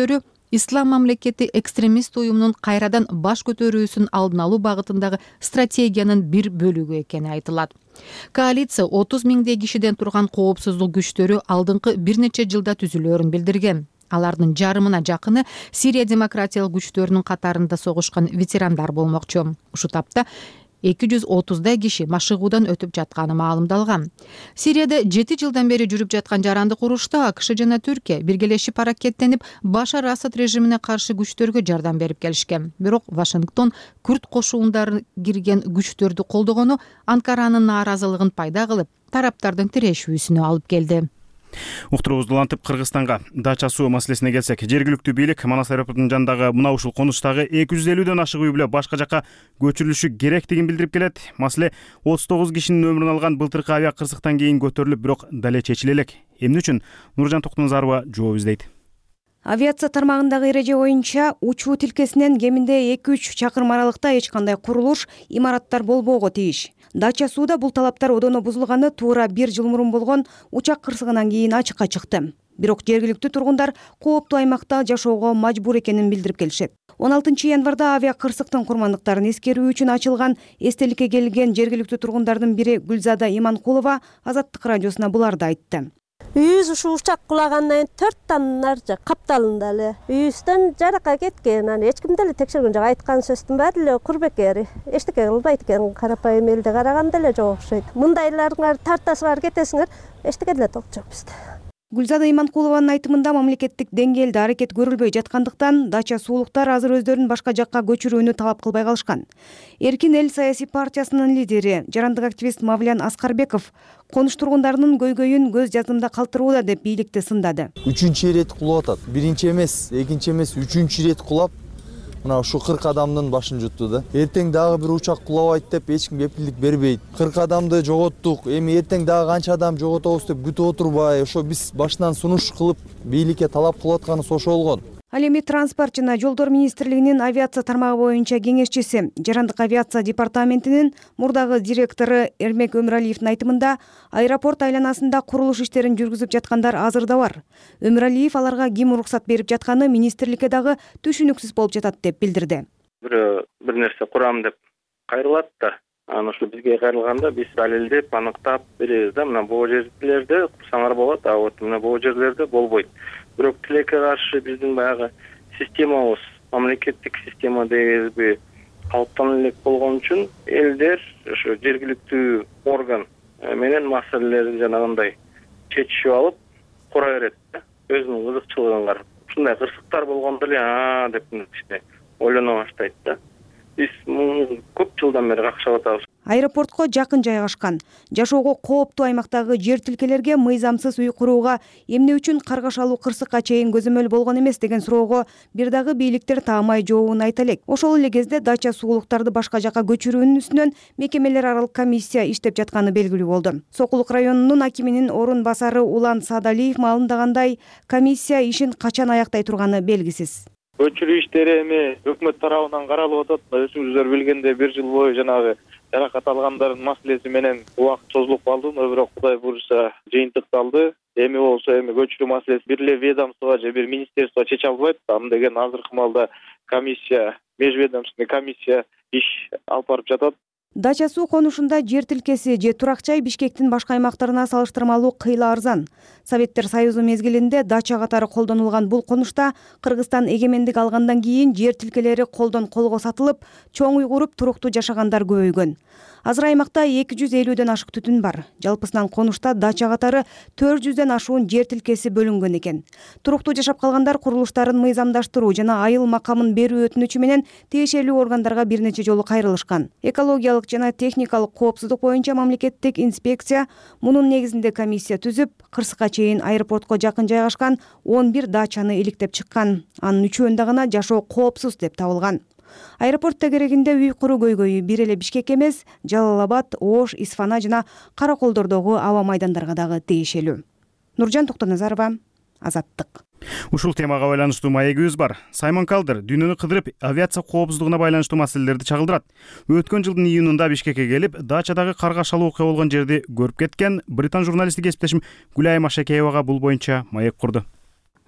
ислам мамлекети экстремист уюмунун кайрадан баш көтөрүүсүн алдын алуу багытындагы стратегиянын бир бөлүгү экени айтылат. Коалиция отуз миңдей кишиден турган коопсуздук күчтөрү алдыңкы бир нече жылда түзүлөөрүн билдирген. Алардын жарымына жакыны Сирия демократиялык күчтөрүнүн катарында согушкан ветерандар болмокчу. Ушу тапта эки жүз отуздай киши машыгуудан өтүп жатканы маалымдалган. Сирияда жети жылдан бери жүрүп жаткан жарандык урушта АКШ жана Түркия биргелешип аракеттенип, Башар Асад режимине каршы күчтөргө жардам берип келишкен. Бирок Вашингтон күрд кошуундары кирген күчтөрдү колдогону Анкаранын нааразылыгын пайда кылып, тараптардын тирешүүсүнө алып келди.
Уктуруубузду улантып Кыргызстанга дача суу маселесине келсек, жергиликтүү бийлик Манас аэропортунун жанындагы мына ушул конуштагы эки жүз элүүдөн ашык үй бүлө башка жакка көчүрүлүшү керектигин билдирип келет. Маселе отуз тогуз кишинин өмүрүн алган былтыркы авиа кырсыктан кийин көтөрүлүп, бирок дале чечиле элек. Эмне үчүн? Нуржан Токтоназарова жооп издейт.
Авиация тармагындагы эреже боюнча учуу тилкесинен кеминде эки үч чакырым аралыкта эч кандай курулуш, имараттар болбоого тийиш. Дача сууда бул талаптар одоно бузулганы туура бир жыл мурун болгон учак кырсыгынан кийин ачыкка чыкты. Бирок жергиликтүү тургундар кооптуу аймакта жашоого мажбур экенин билдирип келишет. он алтынчы январда авиа кырсыктын курмандыктарын эскерүү үчүн ачылган эстеликке келген жергиликтүү тургундардын бири Гүлзада Иманкулова Азаттык радиосуна буларды айтты.
Үйүбүз ушу учак кулагандан төрт тан наржы капталында эле үйүбүздөн жаракка кеткен. Аны эч ким деле текшерген жок. Айткан сөздүн баары эле курбекер. Эчтеке кылбайт экен. Карапайым элде караганда эле жок окшойт. Мындайларыңар тартасыңар, кетесиңер, эчтеке деле ток жок бизде.
Гүлзада Иманкулованын айтымында мамлекеттик деңгээлде аракет көрүлбөй жаткандыктан дача суулуктар азыр өздөрүн башка жакка көчүрүүнү талап кылбай калышкан. Эркин эл саясий партиясынын лидери, жарандык активист Мавлян Аскарбеков конуш тургундарынын көйгөйүн көз жаздымда калтырууда деп бийликти сындады.
Үчүнчү ирет кулап атат. Биринчи эмес, экинчи эмес, үчүнчү ирет кулап мына ушу кырк адамдын башын жутту да. Эртең дагы бир учак кулабайт деп эч ким кепилдик бербейт. кырк адамды жоготтук. Эми эртең дагы канча адам жоготобуз деп күтүп отурбай, ошо биз башынан сунуш кылып бийликке талап кылып атканыбыз ошо болгон.
Ал эми транспорт жана жолдор министрлигинин авиация тармагы боюнча кеңешчиси, жарандык авиация департаментинин мурдагы директору Эрмек Өмүралиевдин айтымында аэропорт айланасында курулуш иштерин жүргүзүп жаткандар азыр да бар. Өмүралиев аларга ким уруксат берип жатканы министрликке дагы түшүнүксүз болуп жатат деп билдирди.
Бирөө бир нерсе курам деп кайрылат да, анан ошо бизге кайрылганда биз далилдеп, аныктап беребиз да. Мына бул жерлерде курсаңар болот, а вот мына бул жерлерде болбойт. Бирок тилекке каршы биздин баягы системабыз, мамлекеттик система дегенби калыптанып элек болгон үчүн элдер ошо жергиликтүү орган менен маселелерди жанагындай чечишип алып кура берет да, өзүнүн кызыкчылыгын карап. Ушундай кырсыктар болгондо эле а деп иште ойлоно баштайт да. Биз көп жылдан бери какшап атабыз.
Аэропортко жакын жайгашкан, жашоого кооптуу аймактагы жер тилкелерге мыйзамсыз үй курууга эмне үчүн каргашалуу кырсыкка чейин көзөмөл болгон эмес деген суроого бир дагы бийликтер таамай жообун айта элек. Ошол эле кезде дача суулуктарды башка жакка көчүрүүнүн үстүнөн мекемелер аралык комиссия иштеп жатканы белгилүү болду. Сокулук районунун акиминин орун басары Улан Садалиев маалымдагандай, комиссия ишин качан аяктай турганы белгисиз.
Көчүрүү иштери эми өкмөт тарабынан каралып атат. Өзүңүздөр билгендей бир жыл бою жанагы жаракат алгандардын маселеси менен убакыт созулуп калды, бирок Кудай буйруса жыйынтыкталды. Эми болсо эми көчүрүү маселеси бир эле ведомство же бир министерство чече албайт. Аны деген азыркы маалда комиссия, межведомственный комиссия иш алып барып жатат.
Дача суу конушунда жер тилкеси же турак жай Бишкектин башка аймактарына салыштырмалуу кыйла арзан. Советтер Союзу мезгилинде дача катары колдонулган бул конушта Кыргызстан эгемендик алгандан кийин жер тилкелери колдон колго сатылып, чоң үй куруп туруктуу жашагандар көбөйгөн. Азыр аймакта эки жүз элүүдөн ашык түтүн бар. Жалпысынан конушта дача катары төрт жүздөн ашуун жер тилкеси бөлүнгөн экен. Туруктуу жашап калгандар курулуштарын мыйзамдаштыруу жана айыл макамын берүү өтүнүчү менен тиешелүү органдарга бир нече жолу кайрылышкан. Экологиялык жана техникалык коопсуздук боюнча мамлекеттик инспекция мунун негизинде комиссия түзүп, кырсыкка чейин аэропортко жакын жайгашкан он бир дачаны иликтеп чыккан. Анын үчөөндө гана жашоо коопсуз деп табылган. Аэропортто керегинде үй куруу көйгөйү бир эле Бишкек эмес, Жалал Абад, Ош, Исфана жана Караколдордогу аба майдандарга дагы тиешелүү. Нуржан Токтоназарова, Азаттык.
Ушул темага байланыштуу маегибиз бар. Саймон Калдер дүйнөнү кыдырып, авиация коопсуздугуна байланыштуу маселелерди чагылдырат. Өткөн жылдын июнунда Бишкекке келип, дачадагы каргашалуу окуя болгон жерди көрүп кеткен британ журналисти кесиптешим Гүлайым Ашекеевага бул боюнча маек курду.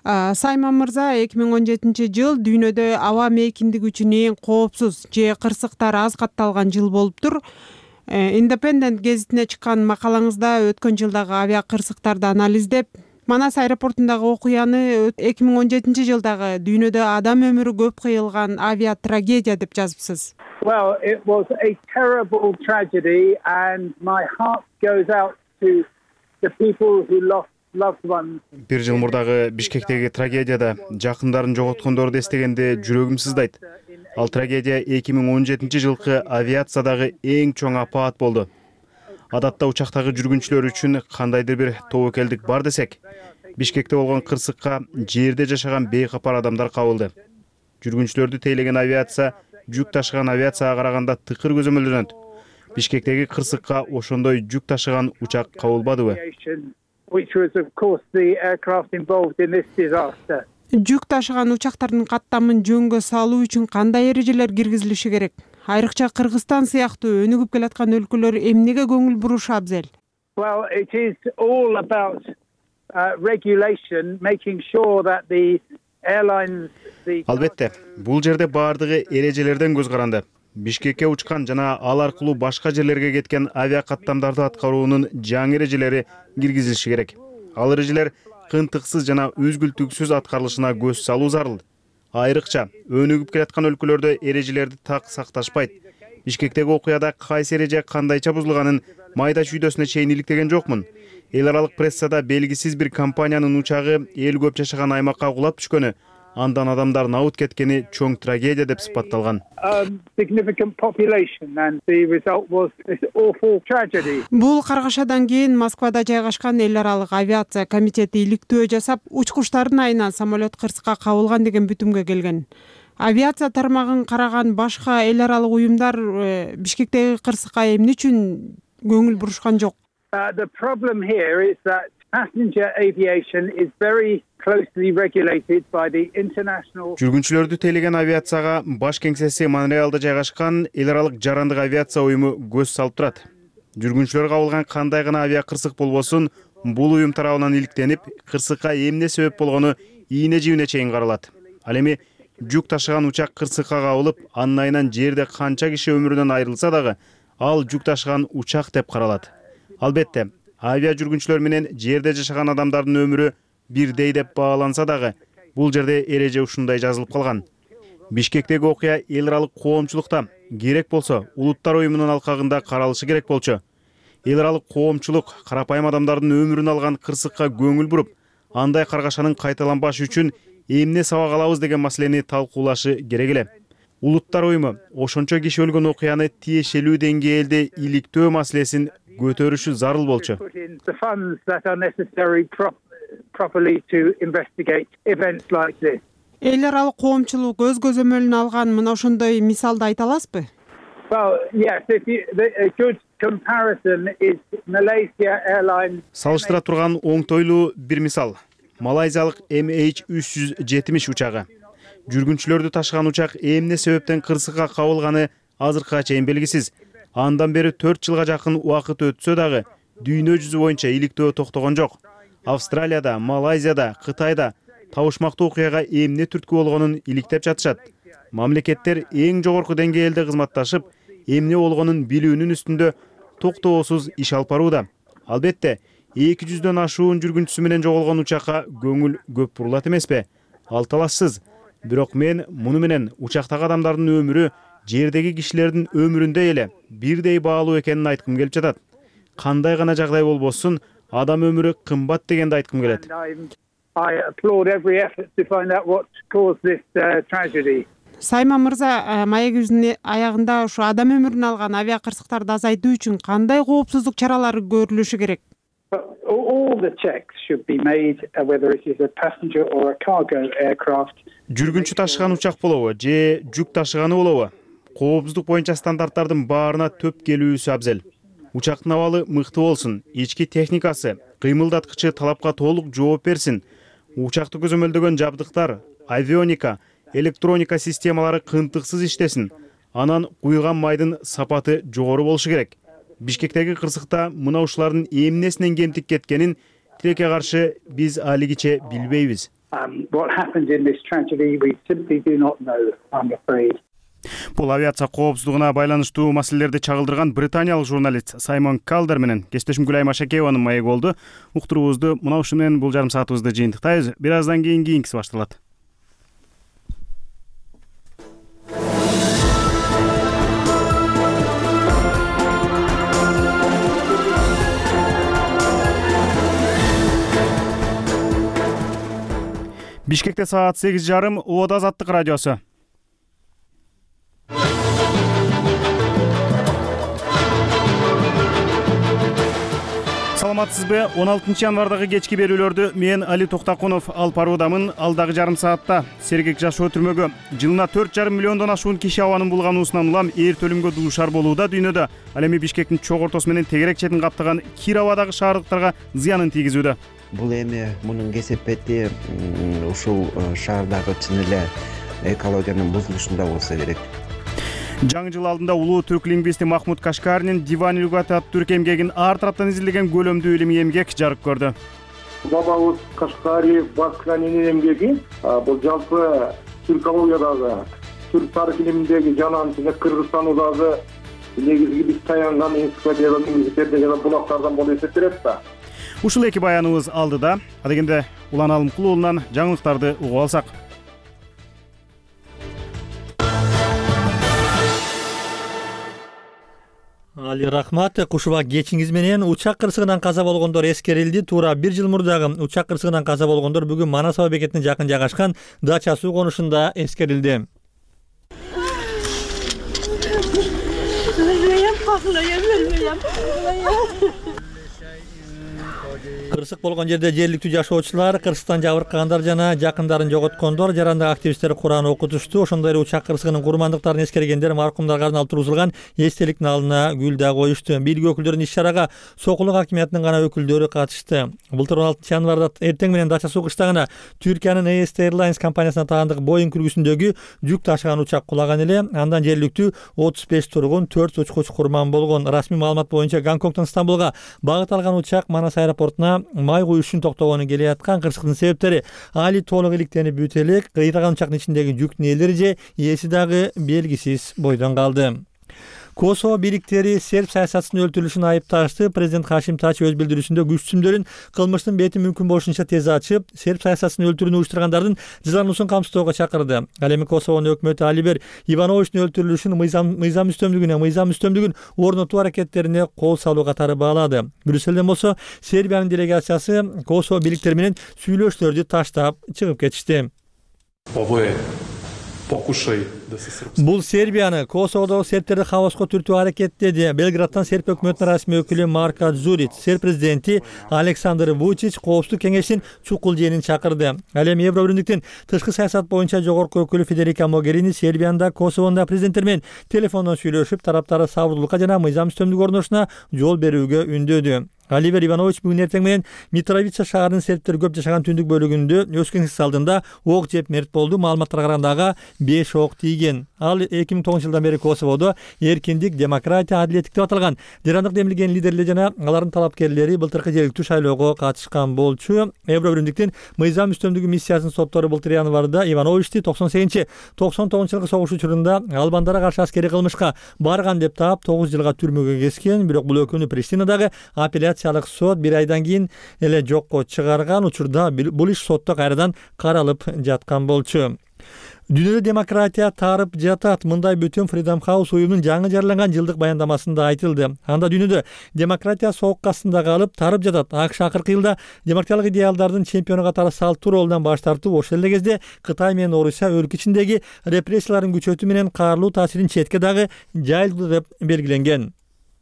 Сайман мырза, эки миң он жетинчи жыл дүйнөдө аба мейкиндиги үчүн эң коопсуз же кырсыктар аз катталган жыл болуптур. Independent гезитине чыккан макалаңызда өткөн жылдагы авиа кырсыктарды анализдеп, Манас аэропортундагы окуяны эки миң он жетинчи жылдагы дүйнөдө адам өмүрү көп кыйылган авиа трагедия деп жазыпсыз.
Well, it was a terrible tragedy and my heart goes out to the people who lost loved ones.
Бир жыл мурдагы Бишкектеги трагедияда жакындарын жоготкондорду эстегенде жүрөгүм сыздайт. Ал трагедия эки миң он жетинчи жылкы авиациядагы эң чоң апаат болду. Адатта учактагы жүргүнчүлөр үчүн кандайдыр бир тобокелдик бар десек, Бишкекте болгон кырсыкка жерде жашаган бейкапар адамдар кабылды. Жүргүнчүлөрдү тейлеген авиация жүк ташыган авиацияга караганда тыкыр көзөмөлдөнөт. Бишкектеги кырсыкка ошондой жүк ташыган учак кабылбадыбы?
Which was of course the aircraft involved in this disaster.
Жүк ташыган учактардын каттамын жөнгө салуу үчүн кандай эрежелер киргизилиши керек? Айрыкча Кыргызстан сыяктуу өнүгүп келаткан өлкөлөр эмнеге көңүл бурушу абзел?
Well, it is all about uh, regulation, making sure that the airlines the
Албетте, бул жерде баардыгы эрежелерден көз каранды. Бишкекке учкан жана ал аркылуу башка жерлерге кеткен авиа каттамдарды аткаруунун жаңы эрежелери киргизилиши керек. Ал эрежелер кынтыксыз жана үзгүлтүксүз аткарылышына көз салуу зарыл. Айрыкча өнүгүп келаткан өлкөлөрдө эрежелерди так сакташпайт. Бишкектеги окуяда кайсы эреже кандайча бузулганын майда чүйдөсүнө чейин иликтеген жокмун. Эл аралык прессада белгисиз бир компаниянын учагы эл көп жашаган аймакка кулап түшкөнү, андан адамдар наут кеткени чоң трагедия деп сыпатталган.
Бул каргашадан кийин Москвада жайгашкан эл аралык авиация комитети иликтөө жасап, учкучтардын айынан самолет кырсыкка кабылган деген бүтүмгө келген. Авиация тармагын караган башка эл аралык уюмдар Бишкектеги кырсыкка эмне үчүн көңүл бурушкан жок?
The problem here is that passenger aviation is very closely regulated by the international.
Жүргүнчүлөрдү тейлеген авиацияга баш кеңсеси Монреалда жайгашкан эл аралык жарандык авиация уюму көз салып турат. Жүргүнчүлөр кабылган кандай гана авиа кырсык болбосун, бул уюм тарабынан иликтенип, кырсыкка эмне себеп болгону ийне жибине чейин каралат. Ал эми жүк ташыган учак кырсыкка кабылып, анын айынан жерде канча киши өмүрүнөн айрылса дагы, ал жүк ташыган учак деп каралат. Албетте, авиа жүргүнчүлөр менен жерде жашаган адамдардын өмүрү бирдей деп бааланса дагы, бул жерде эреже ушундай жазылып калган. Бишкектеги окуя эл аралык коомчулукта керек болсо улуттар уюмунун алкагында каралышы керек болчу. Эл аралык коомчулук карапайым адамдардын өмүрүн алган кырсыкка көңүл буруп, андай каргашанын кайталанбашы үчүн эмне сабак алабыз деген маселени талкуулашы керек эле. Улуттар уюму ошончо киши өлгөн окуяны тиешелүү деңгээлде иликтөө маселесин көтөрүшү зарыл болчу.
Эл аралык коомчулук өз көзөмөлүнө алган мына ошондой мисалды айта аласызбы?
Well, yes, if you, the, a good comparison is Malaysia Airlines.
Салыштыра турган оңтойлуу бир мисал. Малайзиялык эм эйч үч жүз жетимиш учагы. Жүргүнчүлөрдү ташыган учак эмне себептен кырсыкка кабылганы азыркыга чейин белгисиз. Андан бери төрт жылга жакын убакыт өтсө дагы дүйнө жүзү боюнча иликтөө токтогон жок. Австралияда, Малайзияда, Кытайда табышмактуу окуяга эмне түрткү болгонун иликтеп жатышат. Мамлекеттер эң жогорку деңгээлде кызматташып, эмне болгонун билүүнүн үстүндө токтоосуз иш алып барууда. Албетте, эки жүздөн ашуун жүргүнчүсү менен жоголгон учакка көңүл көп бурулат эмеспи? Ал талашсыз. Бирок мен муну менен учактагы адамдардын өмүрү жердеги кишилердин өмүрүндөй эле бирдей баалуу экенин айткым келип жатат. Кандай гана жагдай болбосун, адам өмүрү кымбат дегенди айткым келет.
Сайман мырза, маегибиздин аягында ушу адам өмүрүн алган авиа кырсыктарды азайтуу үчүн кандай коопсуздук чаралары көрүлүшү керек?
All the checks should be made whether it is a passenger or a cargo aircraft.
Жүргүнчү ташыган учак болобу же жүк ташыганы болобу? Коопсуздук боюнча стандарттардын баарына төп келүүсү абзел. Учактын абалы мыкты болсун, ички техникасы, кыймылдаткычы талапка толук жооп берсин. Учакты көзөмөлдөгөн жабдыктар, авионика, электроника системалары кынтыксыз иштесин. Анан куйган майдын сапаты жогору болушу керек. Бишкектеги кырсыкта мына ушулардын эмнесинен кемтик кеткенин Тилекке каршы биз алигиче билбейбиз.
What happened in this tragedy, we simply do not know, I'm afraid.
Бул авиация коопсуздугуна байланыштуу маселелерди чагылдырган британиялык журналист Саймон Калдер менен кесиптешим Гүлайым Ашакееванын маегі болду. Уктуруубузду мына ушу менен бул жарым саатыбызды жыйынтыктайбыз. Бир аздан кийин кийинкиси башталат. Бишкекте саат сегиз жарым, Убада Азаттык радиосу. Саламатсызбы? он алтынчы январдагы кечки берүүлөрдү мен Али Токтакунов алып баруудамын. Алдагы жарым саатта сергек жашоо түрмөгө жылына төрт жарым миллиондон ашуун киши абанын булгануусунан улам эрт өлүмгө дуушар болууда дүйнөдө. Ал эми Бишкектин чок ортосу менен тегерек четин каптаган кир абадагы шаардыктарга зыянын тийгизүүдө.
Бул эми мунун кесепети ушул шаардагы чын эле экологиянын бузулушунда болсо керек.
Жаңы жыл алдында улуу түрк лингвисти Махмуд Кашкаринин Диван Люгат аттуу түрк эмгегин ар тараптан изилдеген көлөмдүү илимий эмгек жарык көрдү.
Бабабыз Кашкари Баскранинин эмгеги бул жалпы түркологиядагы, түрк тарых илиминдеги жанан Кыргызстандагы негизги биз таянган энциклопедиялык музейдерде жана булактардан болуп эсептелет да.
Ушул эки баяныбыз алдыда. Адегенде Улан Алымкул уулунан жаңылыктарды угуп алсак.
Али рахмат. Кушуба кечиңиз менен учак кырсыгынан каза болгондор эскерилди. Туура бир жыл мурдагы учак кырсыгынан каза болгондор бүгүн Манас аба бекетине жакын жайгашкан Дача суу конушунда эскерилди. Кырсык болгон жерде жергиликтүү жашоочулар, кырсыктан жабыркагандар жана жакындарын жоготкондор, жарандык активисттер Куран окутушту. Ошондой эле учак кырсыгынын курмандыктарын эскергендер маркумдарга арналып тургузулган эстеликтин алдына гүл да коюшту. Бийлик өкүлдөрүнүн иш-чарага Сокулук акимиятынын гана өкүлдөрү катышты. Былтыр он алтынчы январда эртең менен Дача суу кыштагына Түркиянын East Airlines компаниясына таандык Boeing күргүсүндөгү жүк ташыган учак кулаган эле. Андан жергиликтүү отуз беш тургун, төрт учкуч курман болгон. Расмий маалымат боюнча Гонконгдон Стамбулга багыт алган учак Манас аэропортуна май куюш үчүн токтогону келе аткан. Кырсыктын себептери али толук иликтенип бүтө элек. Кыйраган учактын ичиндеги жүктүн ээлери же ээси дагы белгисиз бойдон калды. Косово бириктери серб саясатчысынын өлтүрүлүшүн айыпташты. Президент Хашим Тач өз билдирүүсүндө күч түзүмдөрүн кылмыштын бетин мүмкүн болушунча тез ачып, серб саясатчысынын өлтүрүүнү уюштургандардын жазалануусун камсыздоого чакырды. Ал эми Косовонун өкмөтү Алибер Ивановичтин өлтүрүлүшүн мыйзам мыйзам үстөмдүгүнө, мыйзам үстөмдүгүн орнотуу аракеттерине кол салуу катары баалады. Брюссельден болсо Сербиянын делегациясы Косово бириктери менен сүйлөшүүлөрдү таштап чыгып кетишти. Бул Сербияны Косоводогу сербтерди хаоска түртүү аракеттеди. Белградтан серб өкмөтүнүн расмий өкүлү Марко Дзурич, серб президенти Александр Вучич коопсуздук кеңешинин чукул жыйынын чакырды. Ал эми Евробирликтин тышкы саясат боюнча жогорку өкүлү Федерика Могерини Сербияда Косоводо президенттер менен телефондон сүйлөшүп, тараптары сабырдуулукка жана мыйзам үстөмдүк орношуна жол берүүгө үндөдү. Алибер Иванович бүгүн эртең менен Митровица шаарынын сербтер көп жашаган түндүк бөлүгүндө өскөн алдында ок жеп мерт болду. Маалыматтарга караганда беш ок тийген. Ал эки миң тогузунчу жылдан бери Косоводо эркиндик, демократия, адилеттик деп аталган жарандык демилген лидерлер жана алардын талапкерлери былтыркы жергиликтүү шайлоого катышкан болчу. Евробирликтин мыйзам үстөмдүгү миссиясынын соттору былтыр январда Ивановичти токсон сегизинчи токсон тогузунчу жылкы согуш учурунда албандарга каршы аскерий кылмышка барган деп таап тогуз жылга түрмөгө кескен. Бирок бул өкүмдү Приштинадагы апелляциялык сот бир айдан кийин эле жокко чыгарган. Учурда бул иш сотто кайрадан каралып жаткан болчу. Дүйнөдө демократия тарып жатат. Мындай бүтүн Freedom House уюмунун жаңы жарыяланган жылдык баяндамасында айтылды. Анда дүйнөдө демократия соокук астында калып тарып жатат. АКШ акыркы жылда демократиялык идеалдардын чемпиону катары салттуу ролунан баш тартып, ошол эле кезде Кытай менен Орусия өлкө ичиндеги репрессиялардын күчөтүү менен каарылуу таасирин четке дагы жайылды деп белгиленген.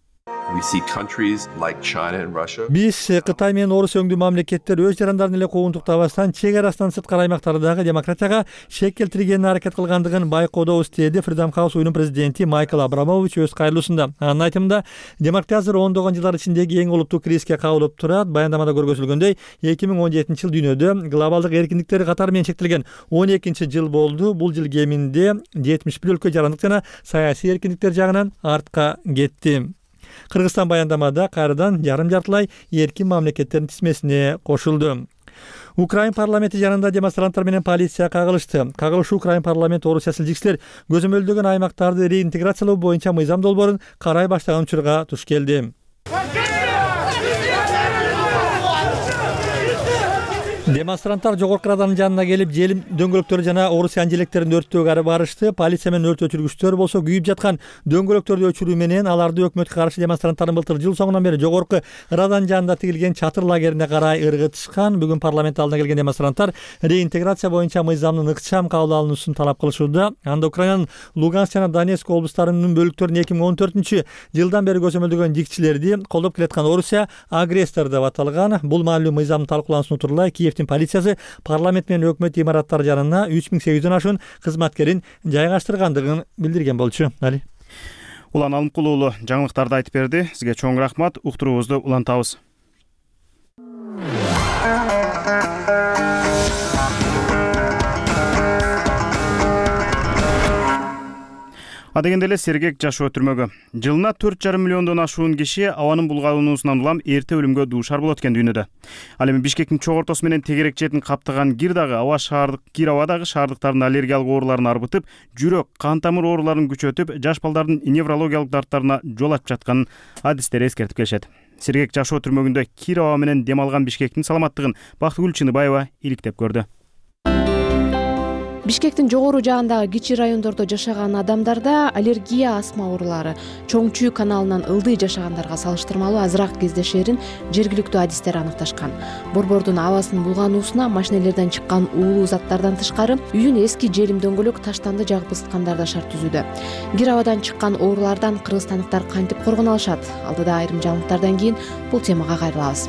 Биз Кытай менен Орус өңдүү мамлекеттер өз жарандарын эле куугунтуктабастан чек арасынан сырткары аймактардагы демократияга шек келтиргенин аракет кылгандыгын байкоодобуз деди Freedom House уюмунун президенти Майкл Абрамович өз кайрылуусунда. Анын айтымында, демократия азыр ондогон жылдар ичиндеги эң олуттуу кризиске кабылып турат. Баяндамада көргөзүлгөндөй, эки миң он жетинчи жыл дүйнөдө глобалдык эркиндиктер катары менен чектелген он экинчи жыл болду. Бул жыл кеминде жетимиш бир өлкө жарандык жана саясий эркиндиктер жагынан артка кетти. Кыргызстан баяндамада кайрадан жарым жартылай эркин мамлекеттердин тизмесине кошулду. Украин парламенти жанында демонстранттар менен полиция кагылышты. Кагылышуу Украин парламенти Орусия силжикчилер көзөмөлдөгөн аймактарды реинтеграциялоо боюнча мыйзам долбоорун карай баштаган учурга туш келди. Демонстранттар Жогорку Раданын жанына келип, желим дөңгөлөктөрү жана Орусиянын желектерин өрттөөгө барышты. Полиция менен өрт өчүргүчтөр болсо күйүп жаткан дөңгөлөктөрдү өчүрүү менен аларды өкмөткө каршы демонстранттардын былтыр жыл соңунан бери Жогорку Радан жанында тигилген чатыр лагерине карай ыргытышкан. Бүгүн парламент алдына келген демонстранттар реинтеграция боюнча мыйзамдын ыкчам кабыл алынуусун талап кылышууда. Анда Украинанын Луганск жана Донецк облустарынын бөлүктөрүн эки миң он төртүнчү жылдан бери көзөмөлдөгөн жигчилерди колдоп келаткан Орусия агрессор деп аталган. Бул маалымат мыйзамдын талкуулануусуна утурлай Киев полициясы парламент менен өкмөт имараттары жанына үч миң сегиз жүздөн ашуун кызматкерин жайгаштыргандыгын билдирген болчу. Али.
Улан Алымкул уулу жаңылыктарды айтып берди. Сизге чоң рахмат. Уктуруубузду улантабыз. Адегенде эле сергек жашоо түрмөгө. Жылына төрт жарым миллиондон ашуун киши абанын булгануусунан улам эрте өлүмгө дуушар болот экен дүйнөдө. Ал эми Бишкектин чоң ортосу менен тегерек четин каптаган кир дагы аба шаардык кир абадагы шаардыктардын аллергиялык ооруларын арбытып, жүрөк, кан тамыр ооруларын күчөтүп, жаш балдардын неврологиялык дарттарына жол ачып жатканын адистер эскертип келишет. Сергек жашоо түрмөгүндө кир аба менен дем алган Бишкектин саламаттыгын Бактыгүл Чыныбаева иликтеп көрдү.
Бишкектин жогору жагындагы кичи райондордо жашаган адамдарда аллергия, астма оорулары чоң чүй каналынан ылдый жашагандарга салыштырмалуу азыраак кездешерин жергиликтүү адистер аныкташкан. Борбордун абасынын булгануусуна машинелерден чыккан уулуу заттардан тышкары үйүн эски желим дөңгөлөк таштанды жагып ысыткандар да шарт түзүүдө. Кир абадан чыккан оорулардан кыргызстандыктар кантип коргоно алышат? Алдыда айрым жаңылыктардан кийин бул темага кайрылабыз.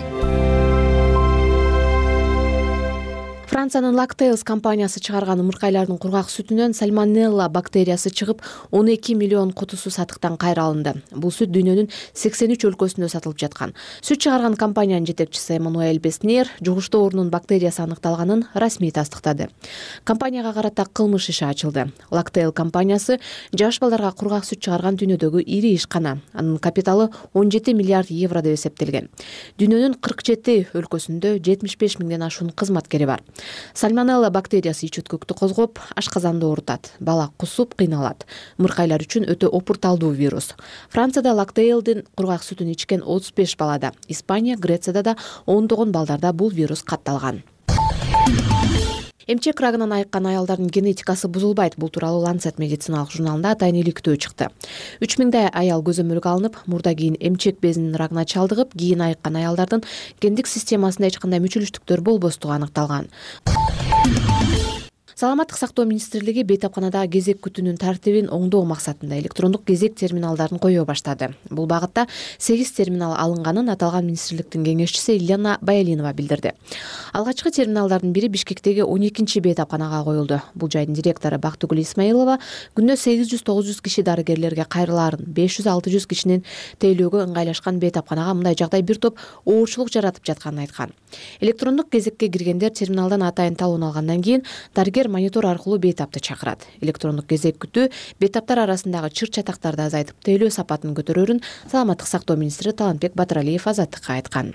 Франциянын Lactalis компаниясы чыгарган ымыркайлардын кургак сүтүнөн сальмонелла бактериясы чыгып, он эки миллион кутусу сатыктан кайра алынды. Бул сүт дүйнөнүн сексен үч өлкөсүндө сатылып жаткан. Сүт чыгарган компаниянын жетекчиси Эммануэль Беснер жугуштуу оорунун бактериясы аныкталганын расмий тастыктады. Компанияга карата кылмыш иши ачылды. Lactalis компаниясы жаш балдарга кургак сүт чыгарган дүйнөдөгү ири ишкана. Анын капиталы он жети миллиард евро деп эсептелген. Дүйнөнүн кырк жети өлкөсүндө жетимиш беш миңден ашуун кызматкери бар. Сальмонелла бактериясы ич-өткөктү козгоп, ашказанды оорутат. Бала кусуп, кыйналат. Ымыркайлар үчүн өтө опурталдуу вирус. Францияда Lactail'дин кургак сүтүн ичкен отуз беш балада, Испания, Грецияда да ондогон балдарда бул вирус катталган. Эмчек рагынан айыккан аялдардын генетикасы бузулбайт. Бул тууралуу Lancet медициналык журналында атайын иликтөө чыкты. үч миңдей аял көзөмөлгө алынып, мурда кийин эмчек безинин рагына чалдыгып, кийин айыккан аялдардын гендик системасында эч кандай мүчүлүштүктөр болбостугу аныкталган. Саламаттык сактоо министрлиги бейтапканадагы кезек күтүүнүн тартибин оңдоо максатында электрондук кезек терминалдарын кое баштады. Бул багытта сегиз терминал алынганын аталган министрликтин кеңешчиси Елена Баялинова билдирди. Алгачкы терминалдардын бири Бишкектеги он экинчи бейтапканага коюлду. Бул жайдын директору Бактыгүл Исмаилова күнүнө сегиз жүз тогуз жүз киши дарыгерлерге кайрылаарын, беш жүз алты жүз кишинин тейлөөгө ыңгайлашкан бейтапканага мындай жагдай бир топ оорчулук жаратып жатканын айткан. Электрондук кезекке киргендер терминалдан атайын талон алгандан кийин дарыгер монитор аркылуу бейтапты чакырат. Электрондук кезек күтүү бейтаптар арасындагы чыр чатактарды азайтып, тейлөө сапатын көтөрөрүн Саламаттык сактоо министри Талантбек Батыралиев Азаттыкка айткан.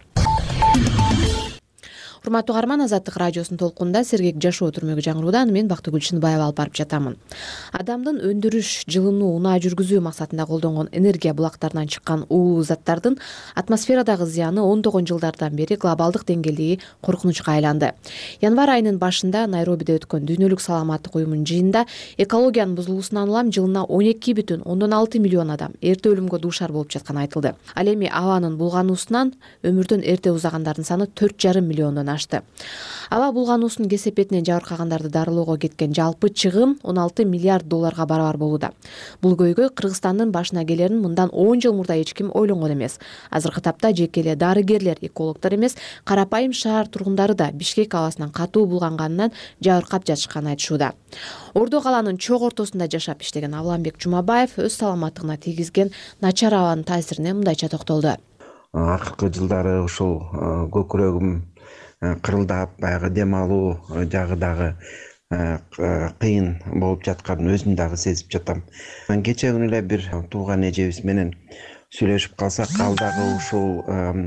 Урматтуу угарман, Азаттык радиосунун толкунда сергек жашоо түрмөгү жаңыруудан мен Бактыгүл Чыныбаева алып барып жатамын. Адамдын өндүрүш, жылынуу, унаа жүргүзүү максатында колдонгон энергия булактарынан чыккан уулуу заттардын атмосферадагы зыяны ондогон жылдардан бери глобалдык деңгээлдеги коркунучка айланды. Январь айынын башында Найробиде өткөн Дүйнөлүк саламаттык уюмунун жыйынында экологиянын бузулуусунан улам жылына он эки бүтүн ондон алты миллион адам эрте өлүмгө дуушар болуп жатканы айтылды. Ал эми абанын булгануусунан өмүрдөн эрте узагандардын саны төрт жарым миллиондон ашты. Аба булгануусунун кесепетинен жабыркагандарды дарылоого кеткен жалпы чыгым он алты миллиард долларга барабар болууда. Бул көйгөй Кыргызстандын башына келерин мындан он жыл мурда эч ким ойлонгон эмес. Азыркы тапта жеке эле дарыгерлер, экологдор эмес, карапайым шаар тургундары да Бишкек абасынан катуу булганганынан жабыркап жатышканын айтышууда. Ордо каланын чоң ортосунда жашап иштеген Авламбек Жумабаев өз саламаттыгына тийгизген начар абанын таасирине мындайча токтолду.
Акыркы жылдары ушул көкүрөгүм кырылдап, баягы дем алуу жагы дагы кыйын болуп жатканын өзүм дагы сезип жатам. Кече күнү эле бир тууган эжебиз менен сүйлөшүп калсак, ал дагы ушул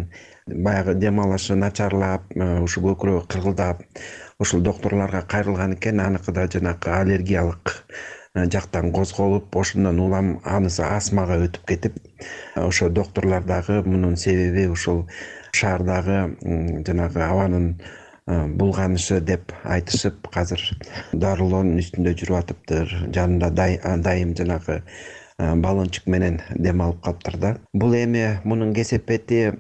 баягы дем алышы начарлап, ушу көкүрөгү кыргылдап, ушул доктурларга кайрылган экен. Аныкы да жанагы аллергиялык жактан козголуп, ошондон улам анысы астмага өтүп кетип, ошо доктурлар дагы мунун себеби ушул шаардагы жанагы абанын булганышы деп айтышып, азыр дарылоонун үстүндө жүрүп атыптыр. Жанында дайым жанагы баллончик менен дем алып калыптыр да. Бул эми мунун кесепети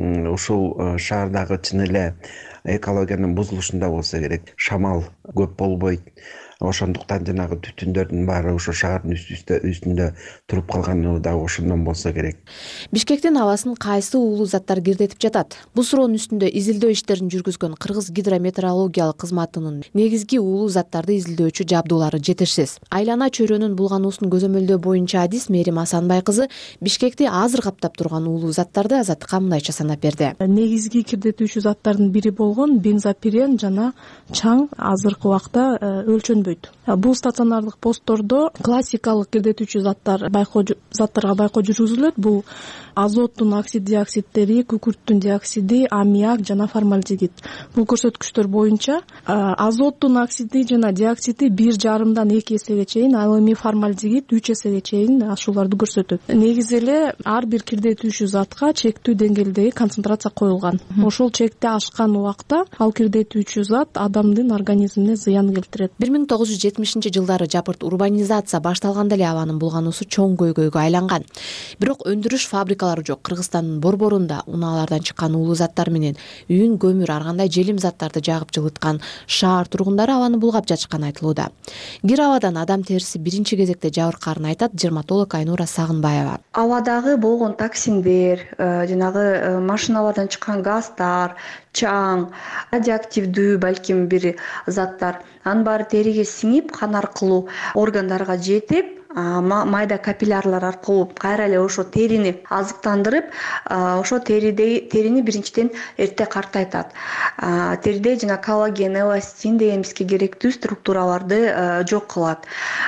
ушул шаардагы чын эле экологиянын бузулушунда болсо керек. Шамал көп болбойт. Ошондуктан жанагы түтүндөрдүн баары ошо шаардын үстүндө үстүндө туруп калганы да ошондон болсо керек.
Бишкектин абасын кайсы уулуу заттар кирдетип жатат? Бул суроонун үстүндө изилдөө иштерин жүргүзгөн Кыргыз гидрометеорологиялык кызматынын негизги уулуу заттарды изилдөөчү жабдуулары жетишсиз. Айлана чөйрөнүн булгануусун көзөмөлдөө боюнча адис Мээрим Асанбай кызы Бишкекти азыр каптап турган уулуу заттарды Азаттыкка мындайча санап берди.
Негизги кирдетүүчү заттардын бири болгон бензопирен жана чаң азыркы убакта өлчөнбөйт. Бул стационардык посттордо классикалык кирдетүүчү заттар байкоо заттарга байкоо жүргүзүлөт. Бул азоттун оксид диоксидтери, күкүрттүн диоксиди, аммиак жана формальдегид. Бул көрсөткүчтөр боюнча азоттун оксиди жана диоксиди бир жарымдан эки эсеге чейин, ал эми формальдегид үч эсеге чейин ашууларды көрсөтөт. Негизи эле ар бир кирдетүүчү затка чектүү деңгээлдеги концентрация коюлган. Ошол чекти ашкан убакта ал кирдетүүчү зат адамдын организмине зыян келтирет.
бир миң тогуз жүз жетимишинчи жылдары жапырт урбанизация башталганда эле абанын булгануусу чоң көйгөйгө айланган. Бирок өндүрүш фабрикалары жок. Кыргызстандын борборунда унаалардан чыккан уулуу заттар менен үйүн, көмүр, ар кандай желим заттарды жагып жылыткан шаар тургундары абаны булгап жатышканы айтылууда. Кир абадан адам териси биринчи кезекте жабыркаарын айтат дерматолог Айнура Сагынбаева.
Абадагы болгон токсиндер, жанагы машиналардан чыккан газдар, чаң, радиоактивдүү балким бир заттар, анын баары териге сиңип, кан аркылуу органдарга жетип, майда капиллярлар аркылуу кайра эле ошо терини азыктандырып, ошо теридеги терини биринчиден эрте картайтат. Теридеги жана коллаген, эластин деген бизге керектүү структураларды жок кылат.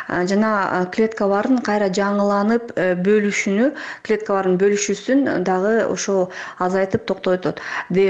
Жана клеткалардын кайра жаңыланып бөлүшүнү, клеткалардын бөлүшүүсүн дагы ошо азайтып токтотот.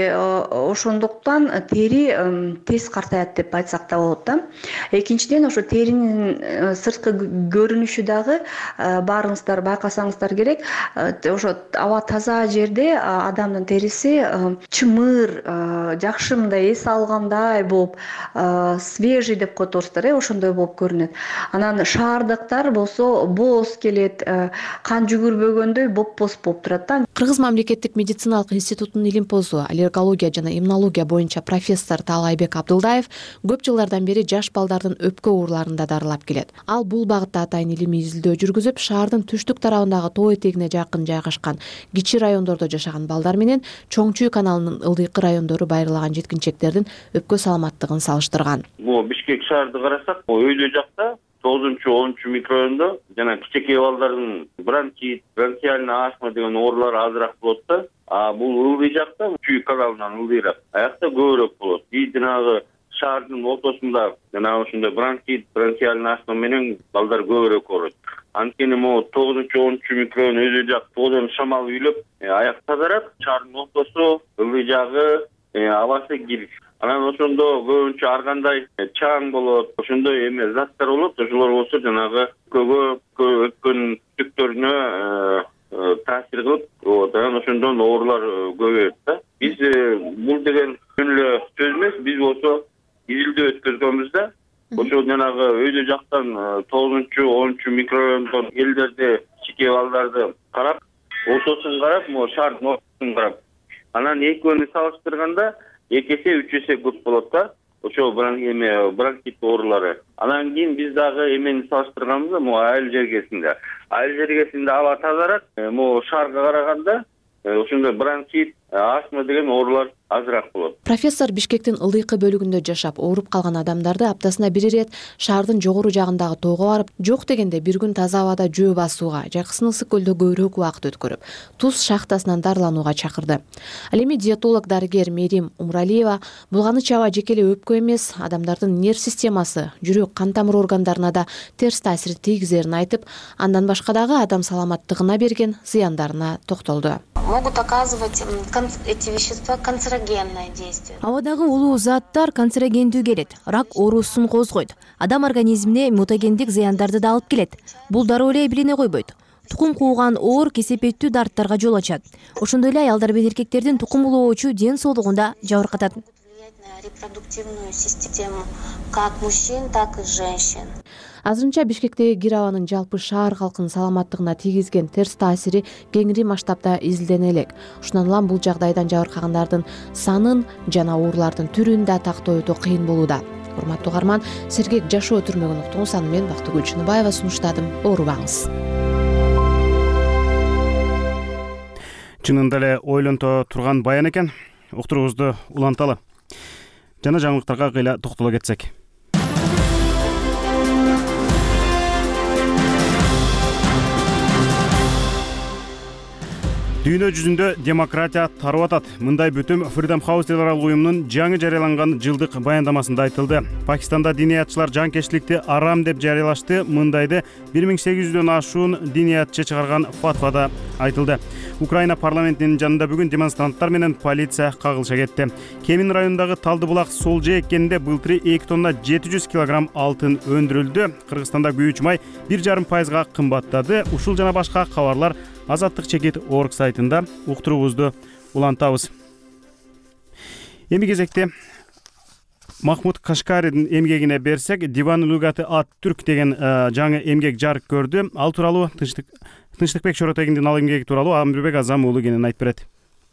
Ошондуктан тери тез картаят деп айтсак да болот да. Экинчиден ошо теринин сырткы көрүнүшү дагы баарыңыздар байкасаңыздар керек. Ошо аба таза жерде адамдын териси чымыр, жакшы мындай эс алгандай болуп, свежий деп коебуздар, э, ошондой болуп көрүнөт. Анан шаардыктар болсо бооз келет, кан жүгүрбөгөндөй боп-боз болуп турат да.
Кыргыз мамлекеттик медициналык институтунун илимпозу, аллергология жана иммунология боюнча профессор Таалайбек Абдылдаев көп жылдардан бери жаш балдардын өпкө ооруларын да дарылап келет. Ал бул багытта атайын илимий изилдөө жүргүзүп, шаардын түштүк тарабындагы тоо этегине жакын жайгашкан кичи райондордо жашаган балдар менен Чоң Чүй каналынын ылдыйкы райондору байырлаган жеткинчектердин өпкө саламаттыгын салыштырган.
Бул Бишкек шаарды карасак, өйдө жакта тогузунчу онунчу микрорайондо жана кичинекей балдардын бронхит, бронхиальный астма деген оорулар азыраак болот да. А бул ылдый жакта Чүй каналынан ылдыйраак, аякта көбүрөөк болот. И жанагы шаардын ортосунда жана ошондой бронхит, бронхиальный астма менен балдар көбүрөөк ооруйт. Анткени могу тогузунчу онунчу микрорайон өйдө жак тоодон шамал үйлөп, аяк тазарат, шаардын ортосу, ылдый жагы, абасы кир. Анан ошондо көбүнчө ар кандай чаң болот, ошондой эме заттар болот, ошолор болсо жанагы көбө өпкөнүн түтүктөрүнө таасир кылып, анан ошондон оорулар көбөйөт да. Биз бул деген күн эле сөз эмес, биз болсо изилдөө өткөзгөнбүз да. Ошол жанагы өйдө жактан тогузунчу онунчу микрорайондон элдерди, кичинекей балдарды карап, ортосун карап, могу шаардын ортосун карап, анан экөөнү салыштырганда эки эсе, үч эсе көп болот да. Ошол бронхит оорулары. Анан кийин биз дагы эмени салыштырганбыз, могу айыл жергесинде. Айыл жергесинде аба тазарат, могу шаарга караганда ошондой бронхит, астма деген оорулар азыраак болот.
Профессор Бишкектин ылдыйкы бөлүгүндө жашап ооруп калган адамдарды аптасына бир ирет шаардын жогору жагындагы тоого барып, жок дегенде бир күн таза абада жөө басууга, жайкысын ысык көлдө көбүрөөк убакыт өткөрүп, туз шахтасынан дарыланууга чакырды. Ал эми диетолог дарыгер Мерим Умралиева булганы чаба жеке эле өпкө эмес, адамдардын нерв системасы, жүрөк, кан тамыр органдарына да терс таасир тийгизерин айтып, андан башка дагы адам саламаттыгына берген зыяндарына токтолду.
Могут оказывать эти вещества канцерогенное действие.
Абадагы улуу заттар канцерогендүү келет, рак оорусун козгойт. Адам организмине мутагендик зыяндарды да алып келет. Бул дароо эле билине койбойт. Тукум кууган оор кесепеттүү дарттарга жол ачат. Ошондой эле аялдар менен эркектердин тукум улоочу ден соолугунда жабыркатат.
Репродуктивную систему как мужчин, так и женщин.
Азырынча Бишкектеги кир абанын жалпы шаар калкынын саламаттыгына тийгизген терс таасири кеңири масштабда изилдене элек. Ушундан улам бул жагдайдан жабыркагандардын санын жана оорулардын түрүн да тактоо өтө кыйын болууда. Урматтуу угарман, сергек жашоо түрмөгүн уктуңуз, аны мен Бактыгүл Чыныбаева сунуштадым. Оорубаңыз.
Чынында эле ойлонто турган баян экен. Уктуруубузду уланталы. Жана жаңылыктарга кыйла токтоло кетсек. Дүйнө жүзүндө демократия тарып атат. Мындай бүтүм Freedom House телеарналык уюмунун жаңы жарыяланган жылдык баяндамасында айтылды. Пакистанда диниятчылар жанкечтикти арам деп жарыялашты. Мындайды бир миң сегиз жүздөн ашуун диниятчы чыгарган фатвада айтылды. Украина парламентинин жанында бүгүн демонстранттар менен полиция кагылыша кетти. Кемин районундагы Талды булак Солже эккенинде былтыры эки тонна жети жүз килограмм алтын өндүрүлдү. Кыргызстанда күйүүч май бир жарым пайызга кымбаттады. Ушул жана башка кабарлар Азаттык чекит орг сайтында уктуруубузду улантабыз. Эми кезекте Махмуд Кашкаридин эмгегине берсек, Диван лугаты ат түрк деген жаңы эмгек жарык көрдү. Ал тууралуу Тынчтык Тынчтыкбек Чоротегиндин ал эмгеги тууралуу Амирбек Азам уулу кенен айтып берет.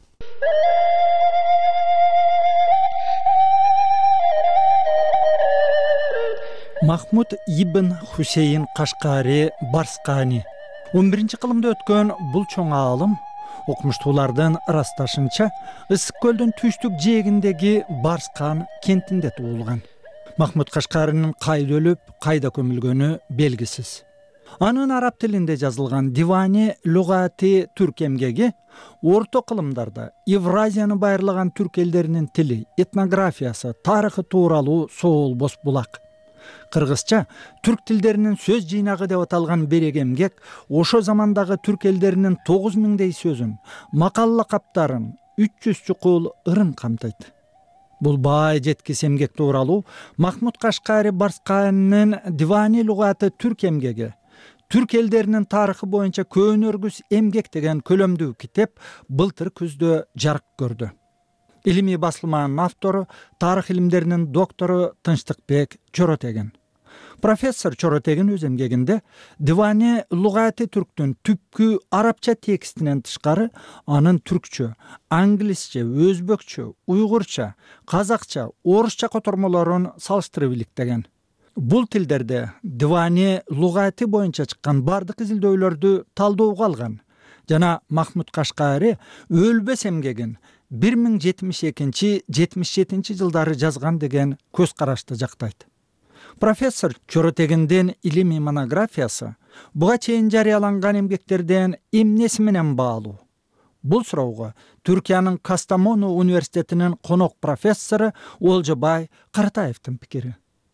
Махмуд ибн Хусейн Кашкари Барскани он биринчи кылымда өткөн бул чоң аалым окумуштуулардын ырасташынча Ысык көлдүн түштүк жээгиндеги Барскан кентинде туулган. Махмуд Кашкаринин кайда өлүп, кайда көмүлгөнү белгисиз. Анын араб тилинде жазылган Дивани лугати түрк эмгеги орто кылымдарда Евразияны байырлаган түрк элдеринин тили, этнографиясы, тарыхы тууралуу соолбос булак. Кыргызча түрк тилдеринин сөз жыйнагы деп аталган берек эмгек ошо замандагы түрк элдеринин тогуз миңдей сөзүн, макал лакаптарын, үч жүз чукул ырын камтайт. Бул бай жеткис эмгек тууралуу Махмуд Кашкари Барсканынын Дивани лугаты түрк эмгеги түрк элдеринин тарыхы боюнча көөнөргүс эмгек деген көлөмдүү китеп былтыр күздө жарык көрдү. Илимий басылманын автору, тарых илимдеринин доктору Тынчтыкбек Чоротеген. Профессор Чоротеген өз эмгегинде Дивани лугати түрктүн түпкү арабча текстинен тышкары анын түркчө, англисче, өзбекчө, уйгурча, казакча, орусча котормолорун салыштырып иликтеген. Бул тилдерде Дивани лугати боюнча чыккан бардык изилдөөлөрдү талдоого алган жана Махмуд Кашкари өлбөс эмгегин бир миң жетимиш экинчи — жетимиш жетинчи жылдары жазган деген көз карашты жактайт. Профессор Чоротегиндин илимий монографиясы буга чейин жарыяланган эмгектерден эмнеси менен баалуу? Бул суроого Түркиянын Кастамону университетинин конок профессору Олжобай Каратаевдин пикири.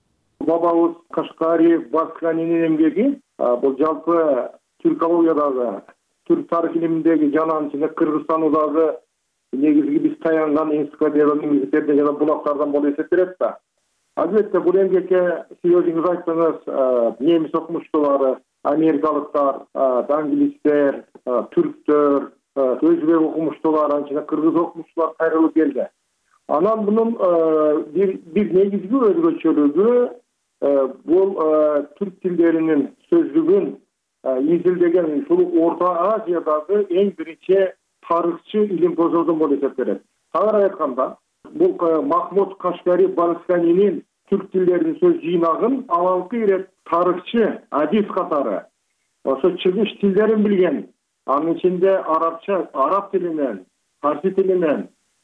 Бабабыз Кашкари Барсканинин эмгеги бул жалпы түркологиядагы, түрк тарых илиминдеги жанан ичинде Кыргызстандагы негизги биз таянган энциклопедиялык негиздерден жана булактардан болуп эсептелет да. Албетте бул эмгекке сиз өзүңүз айттыңыз, немис окумуштуулары, америкалыктар, англистер, түрктөр, өзбек окумуштуулар, анча кыргыз окумуштуулар кайрылып келди. Анан мунун бир бир негизги өзгөчөлүгү бул түрк тилдеринин сөздүгүн изилдеген ушул Орто Азиядагы эң биринчи тарыхчы илимпоздордон болуп эсептелет. Тагыраак айтканда, бул Махмуд Кашкари Барсканинин түрк тилдеринин сөз жыйнагын алалкы ирет тарыхчы, адис катары ошо чыгыш тилдерин билген, анын ичинде арабча, араб тилинен, фарси тилинен,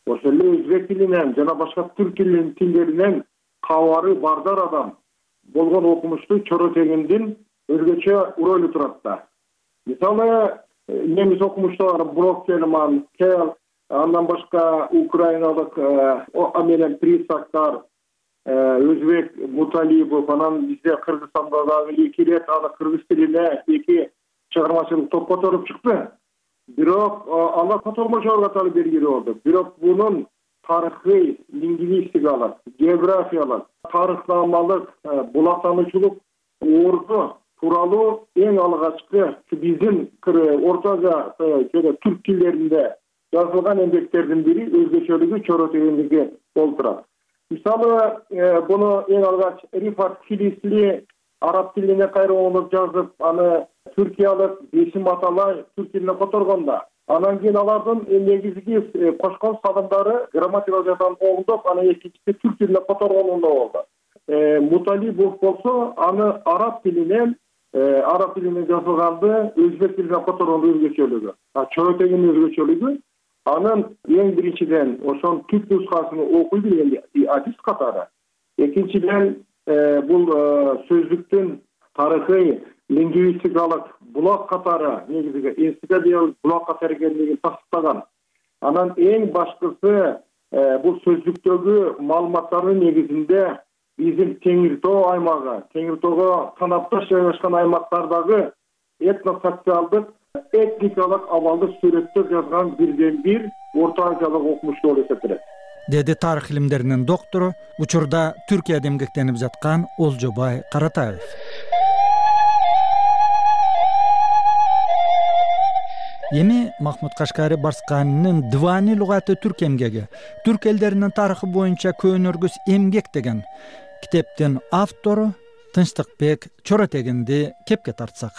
ошол эле өзбек тилинен жана башка түрк тилдеринен кабары бардар адам болгон окумуштуу Чоротегиндин өзгөчө ролу турат да. Мисалы, немис окумуштуулар Броккельман, Келл, андан башка украиналык менен Присактар, өзбек Муталибов, анан бизде Кыргызстанда дагы эки ирет аны кыргыз тилине эки чыгармачылык топ которуп чыкты. Бирок алар котормо чыгарган бергиле болду. Бирок бунун тарыхый, лингвистикалык, географиялык, тарыхнамалык, булактануучулук орду тууралуу эң алгачкы биздин ортага түрк тилдеринде жазылган эмгектердин бири өзгөчөлүгү Чоротегиндики болуп турат. Мисалы, буну эң алгач Рифат Филисли араб тилине кайрылып жазып, аны түркиялык Бесим Аталай түрк тилине которгонда, анан кийин алардын негизги кошкон салымдары грамматика жактан оңдоп, анан экинчиси түрк тилине которгонунда болду. Муталибов болсо, аны араб тилинен араб тилинен жазылганды өзбек тилине которгондун өзгөчөлүгү. Чоротегиндин өзгөчөлүгү анын эң биринчиден ошонун түп нускасын окуй билген адис катары. Экинчиден бул сөздүктүн тарыхый, лингвистикалык булак катары негизги энциклопедиялык булак катары экендигин тастыктаган. Анан эң башкысы бул сөздүктөгү маалыматтардын негизинде биздин Теңир Тоо аймагы, Теңир Тоого танапташ жайгашкан аймактардагы этносоциалдык, этникалык абалды сүрөттөп жазган бирден бир Орто Азиялык окумуштуу болуп эсептелет.
Деди тарых илимдеринин доктору, учурда Түркияда эмгектенип жаткан Олжобай Каратаев. Эми Махмуд Кашкари Барсканинин Дивани лугаты түрк эмгеги, түрк элдеринин тарыхы боюнча көөнөргүс эмгек деген китептин автору Тынчтыкбек Чоротегинди кепке тартсак.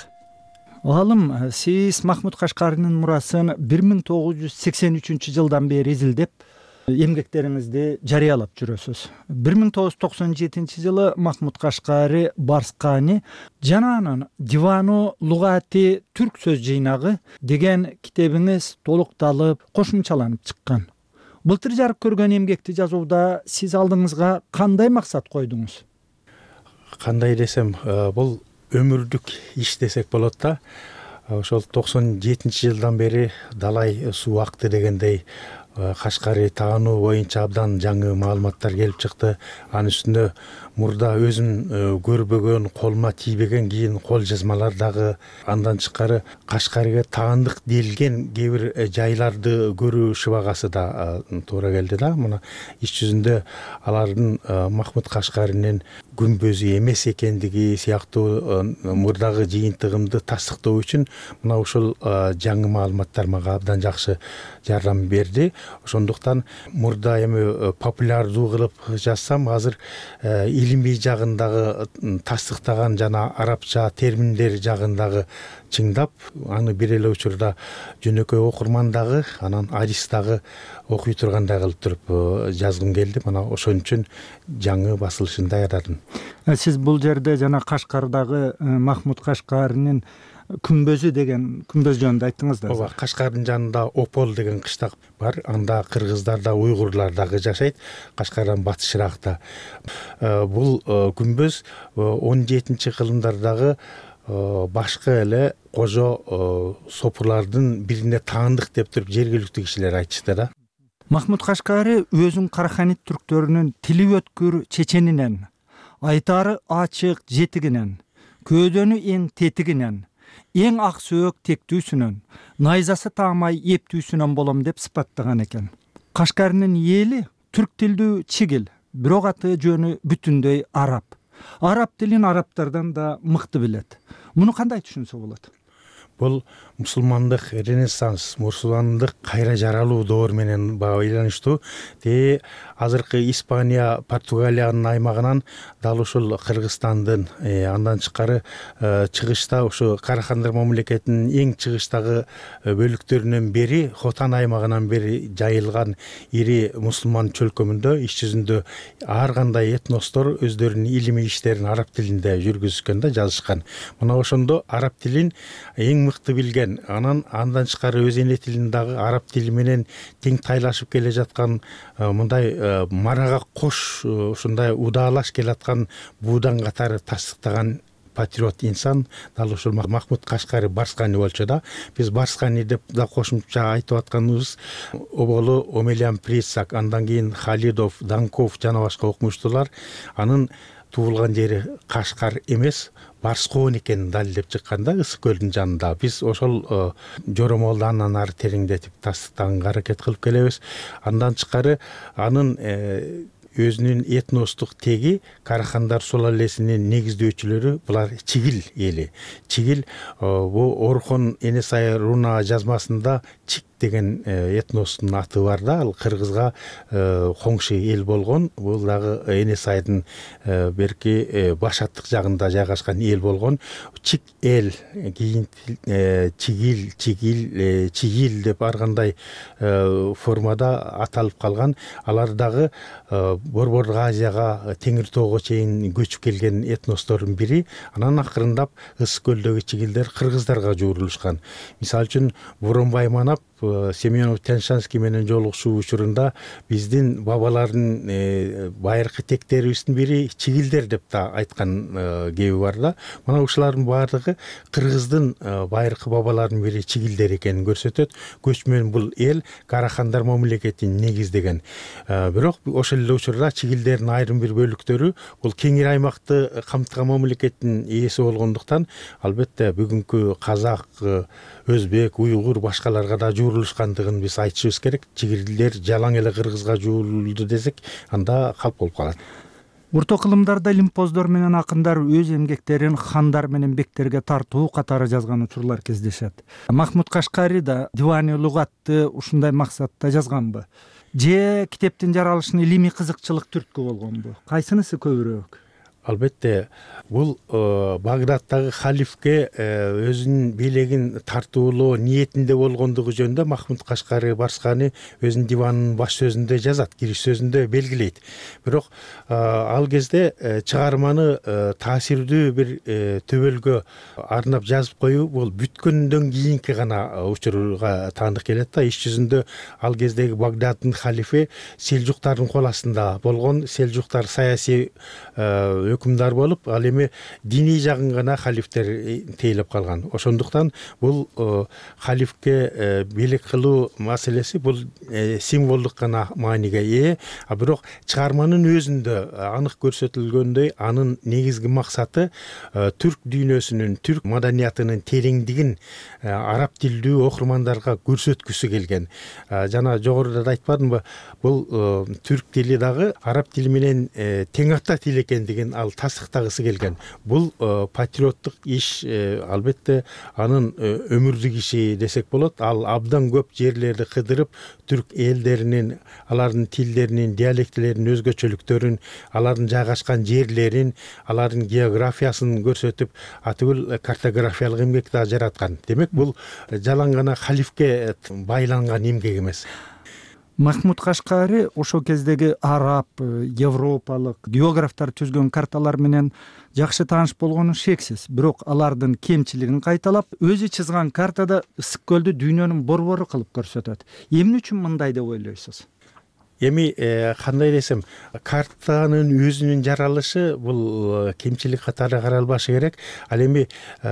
Алым, сиз Махмуд Кашкаринин мурасын бир миң тогуз жүз сексен үчүнчү жылдан бери изилдеп, эмгектериңизди жарыялап жүрөсүз. бир миң тогуз жүз токсон жетинчи жылы Махмуд Кашкари Барскани жана анын Дивану лугати түрк сөз жыйнагы деген китебиңиз толукталып, кошумчаланып чыккан. Былтыр жарык көргөн эмгекти жазууда сиз алдыңызга кандай максат койдуңуз?
Кандай десем, бул өмүрдүк иш десек болот да. Ошол токсон жетинчи жылдан бери далай суу акты дегендей Кашкари таануу боюнча абдан жаңы маалыматтар келип чыкты. Анын үстүндө мурда өзүм көрбөгөн, колума тийбеген кийин кол жазмалар дагы, андан тышкары Кашкарыга таандык делген кээ бир жайларды көрүү шыбагасы да туура келди да. Мына иш жүзүндө алардын Махмуд Кашкаринин күмбөзү эмес экендиги сыяктуу мурдагы жыйынтыгымды тастыктоо үчүн мына ушул жаңы маалыматтар мага абдан жакшы жардам берди. Ошондуктан мурда эми популярдуу кылып жазсам, азыр илимий жагындагы тастыктаган жана арабча терминдер жагындагы чыңдап, аны бир эле учурда жөнөкөй окурман дагы, анан адис дагы окуй тургандай кылып туруп жазгым келди. Мына ошон үчүн жаңы басылышын даярдадым.
Сиз бул жерде жана Кашкардагы Махмуд Кашкаринин күмбөзү деген күмбөз жөнүндө айттыңыз да.
Ооба, Кашкардын жанында Опол деген кыштак бар. Анда кыргыздар да, уйгурлар дагы жашайт. Кашкардан батышыракта. Бул күмбөз он жетинчи кылымдардагы башка эле кожо сопулардын бирине таандык деп туруп жергиликтүү кишилер айтышты да.
Махмуд Кашкари өзүн Караханит түрктөрүнүн тили өткүр чеченинен, айтары ачык жетигинен, көөдөнү эң тетигинен, эң ак сөөк тектүүсүнөн, найзасы таамай эптүүсүнөн болом деп сыпаттаган экен. Кашкаринин эли түрк тилдүү чигил, бирок аты жөнү бүтүндөй араб. Араб тилин арабтардан да мыкты билет. Муну кандай түшүнсө болот?
Бул мусулмандык ренессанс, мусулмандык кайра жаралуу доор менен байланыштуу. Те азыркы Испания, Португалиянын аймагынан дал ушул Кыргызстандын, андан тышкары чыгышта ушу Карахандар мамлекетинин эң чыгыштагы бөлүктөрүнөн бери, Хотан аймагынан бери жайылган ири мусулман чөлкөмүндө иш жүзүндө ар кандай этностор өздөрүнүн илимий иштерин араб тилинде жүргүзүшкөн да, жазышкан. Мына ошондо араб тилин эң мыкты билген, анан андан тышкары өз эне тилин дагы араб тили менен тең тайлашып келе жаткан мындай марага кош ушундай удаалаш келаткан буудан катары тастыктаган патриот инсан дал ушул Махмуд Кашкари Барскани болчу да. Биз Барскани деп да кошумча айтып атканыбыз оболу Омелян Присак, андан кийин Халидов, Данков жана башка окумуштуулар анын туулган жери Кашкар эмес, Барскоон экенин далилдеп чыкканда Ысык көлдүн жанында. Биз ошол жоромолду андан ары тереңдетип тастыктаганга аракет кылып келебиз. Андан тышкары анын өзүнүн этностук теги Карахандар сулалесинин негиздөөчүлөрү булар Чигил эли. Чигил бул Орхон Энесай руна жазмасында Чик деген этностун аты бар да, ал кыргызга коңшу эл болгон. Бул дагы Энесайдын берки башаттык жагында жайгашкан эл болгон. Чик эл, кийин Чигил, Чигил, Чигил деп ар кандай формада аталып калган. Алар дагы Борбордук Азияга, Теңир тоого чейин көчүп келген этностордун бири. Анан акырындап Ысык көлдөгү чигилдер кыргыздарга жуурулушкан. Мисалы үчүн Боронбай Манап Семенов Тяньшанский менен жолугушуу учурунда биздин бабалардын байыркы тектерибиздин бири чигилдер деп да айткан кеби бар да. Мына ушулардын баардыгы кыргыздын байыркы бабаларынын бири чигилдер экенин көрсөтөт. Көчмөн бул эл Карахандар мамлекетин негиздеген. Бирок ошол эле учурда чигилдердин айрым бир бөлүктөрү бул кеңир аймакты камтыган мамлекеттин ээси болгондуктан албетте бүгүнкү казак, өзбек, уйгур башкаларга да жуурулушкандыгын биз айтышыбыз керек. Чигилдер жалаң эле кыргызга жуурулду десек, анда калп болуп калат.
Урта кылымдарда лимпоздор менен акындар өз эмгектерин хандар менен бектерге тартуу катары жазган учурлар кездешет. Махмуд Кашкари да Дивани лугатты ушундай максатта жазганбы? Же китептин жаралышына илимий кызыкчылык түрткү болгонбу? Кайсынысы көбүрөөк?
Албетте бул Багдадтагы халифке өзүнүн бийлигин тартуулоо ниетинде болгондугу жөнүндө Махмуд Кашкари Барскани өзүнүн диванынын баш сөзүндө жазат, кириш сөзүндө белгилейт. Бирок ал кезде чыгарманы таасирдүү бир төбөлгө арнап жазып коюу бул бүткөндөн кийинки гана учурга таандык келет да. Иш жүзүндө ал кездеги Багдаддын халифи селжуктардын кол астында болгон. Селжуктар саясий өкүмдар болуп, ал эми диний жагын гана халифтер тейлеп калган. Ошондуктан бул халифке бийлик кылуу маселеси бул символдук гана мааниге ээ. А бирок чыгарманын өзүндө анык көрсөтүлгөндөй анын негизги максаты түрк дүйнөсүнүн, түрк маданиятынын тереңдигин араб тилдүү окурмандарга көрсөткүсү келген. Жана жогоруда да айтпадымбы, бул түрк тили дагы араб тили менен тең ата тил экендигин ал тастыктагысы келген. Бул патриоттук иш, албетте анын өмүрдүк иши десек болот. Ал абдан көп жерлерди кыдырып, түрк элдеринин, алардын тилдеринин, диалектилеринин өзгөчөлүктөрүн, алардын жайгашкан жерлерин, алардын географиясын көрсөтүп, атүгүл картографиялык эмгек да жараткан. Демек, бул жалаң гана халифке байланган эмгек эмес.
Махмуд Кашкари ошол кездеги араб, европалык географтар түзгөн карталар менен жакшы тааныш болгону шексиз. Бирок алардын кемчилигин кайталап, өзү чызган картада Ысык көлдү дүйнөнүн борбору кылып көрсөтөт. Эмне үчүн мындай деп ойлойсуз?
Эми кандай десем, картанын өзүнүн жаралышы бул кемчилик катары каралбашы керек. Ал эми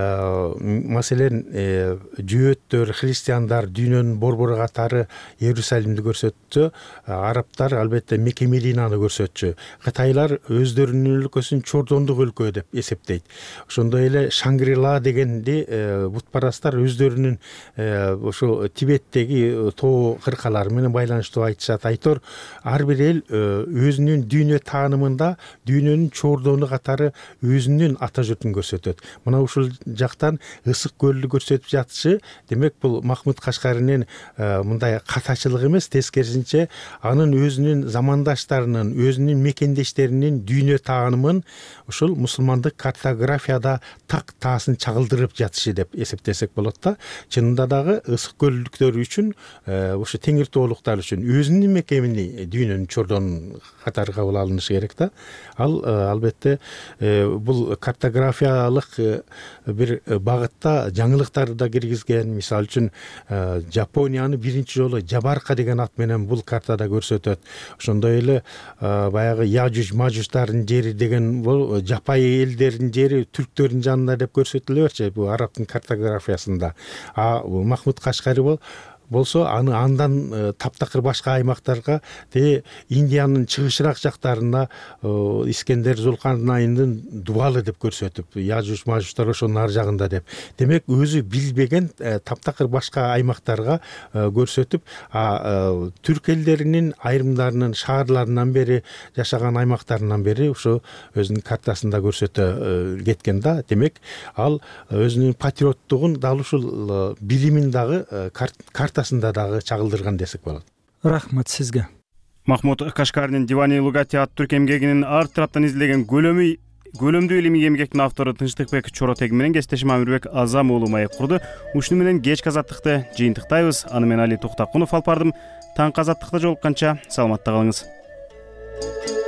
маселен жөөттөр, христиандар дүйнөнүн борбору катары Иерусалимди көрсөтсө, арабтар албетте Мекке Мединаны көрсөтчү. Кытайлар өздөрүнүн өлкөсүн чордондук өлкө деп эсептейт. Ошондой эле Шангрила дегенди бутпарастар өздөрүнүн ошо Тибеттеги тоо кыркалары менен байланыштуу айтышат. Айтор ар бир эл өзүнүн дүйнө таанымында дүйнөнүн чордону катары өзүнүн ата журтун көрсөтөт. Мына ушул жактан Ысык көлдү көрсөтүп жатышы, демек бул Махмуд Кашкаринин мындай катачылык эмес, тескерисинче анын өзүнүн замандаштарынын, өзүнүн мекендештеринин дүйнө таанымын ушул мусулмандык картографияда так таасын чагылдырып жатышы деп эсептесек болот да. Чынында дагы Ысык көлдүктөр үчүн, ошо теңир тоолуктар үчүн өзүнүн мекенин маданий дүйнөнүн чордон катары кабыл алынышы керек да. Ал албетте бул картографиялык бир багытта жаңылыктарды да киргизген. Мисалы үчүн Жапонияны биринчи жолу Жабарка деген ат менен бул картада көрсөтөт. Ошондой эле баягы Яжуж Мажуждардын жери деген бул жапай элдердин жери түрктөрдүн жанында деп көрсөтүлө берчү бул арабтын картографиясында. А Махмуд Кашкари бол болсо аны андан таптакыр башка аймактарга те Индиянын чыгышыраак жактарына Искендер Зулкарнайындын дубалы деп көрсөтүп, Яжуж Мажуждар ошонун ар жагында деп. Демек өзү билбеген таптакыр башка аймактарга көрсөтүп, түрк элдеринин айрымдарынын шаарларынан бери жашаган аймактарынан бери ошо өзүнүн картасында көрсөтө кеткен да. Демек ал өзүнүн патриоттугун дал ушул билимин дагы карта дагы чагылдырган десек болот.
Рахмат сизге.
Махмуд Кашкаринин Дивани Лугати аттуу түрк эмгегинин ар тараптан изилеген көлөмү көлөмдүү илимий эмгектин автору Тынчтыкбек Чоротеги менен кесиптешим Амирбек Азам уулу маек курду. Ушуну менен кечки азаттыкты жыйынтыктайбыз. Аны мен Али Токтакунов алып бардым. Таңкы азаттыкта жолукканча саламатта калыңыз.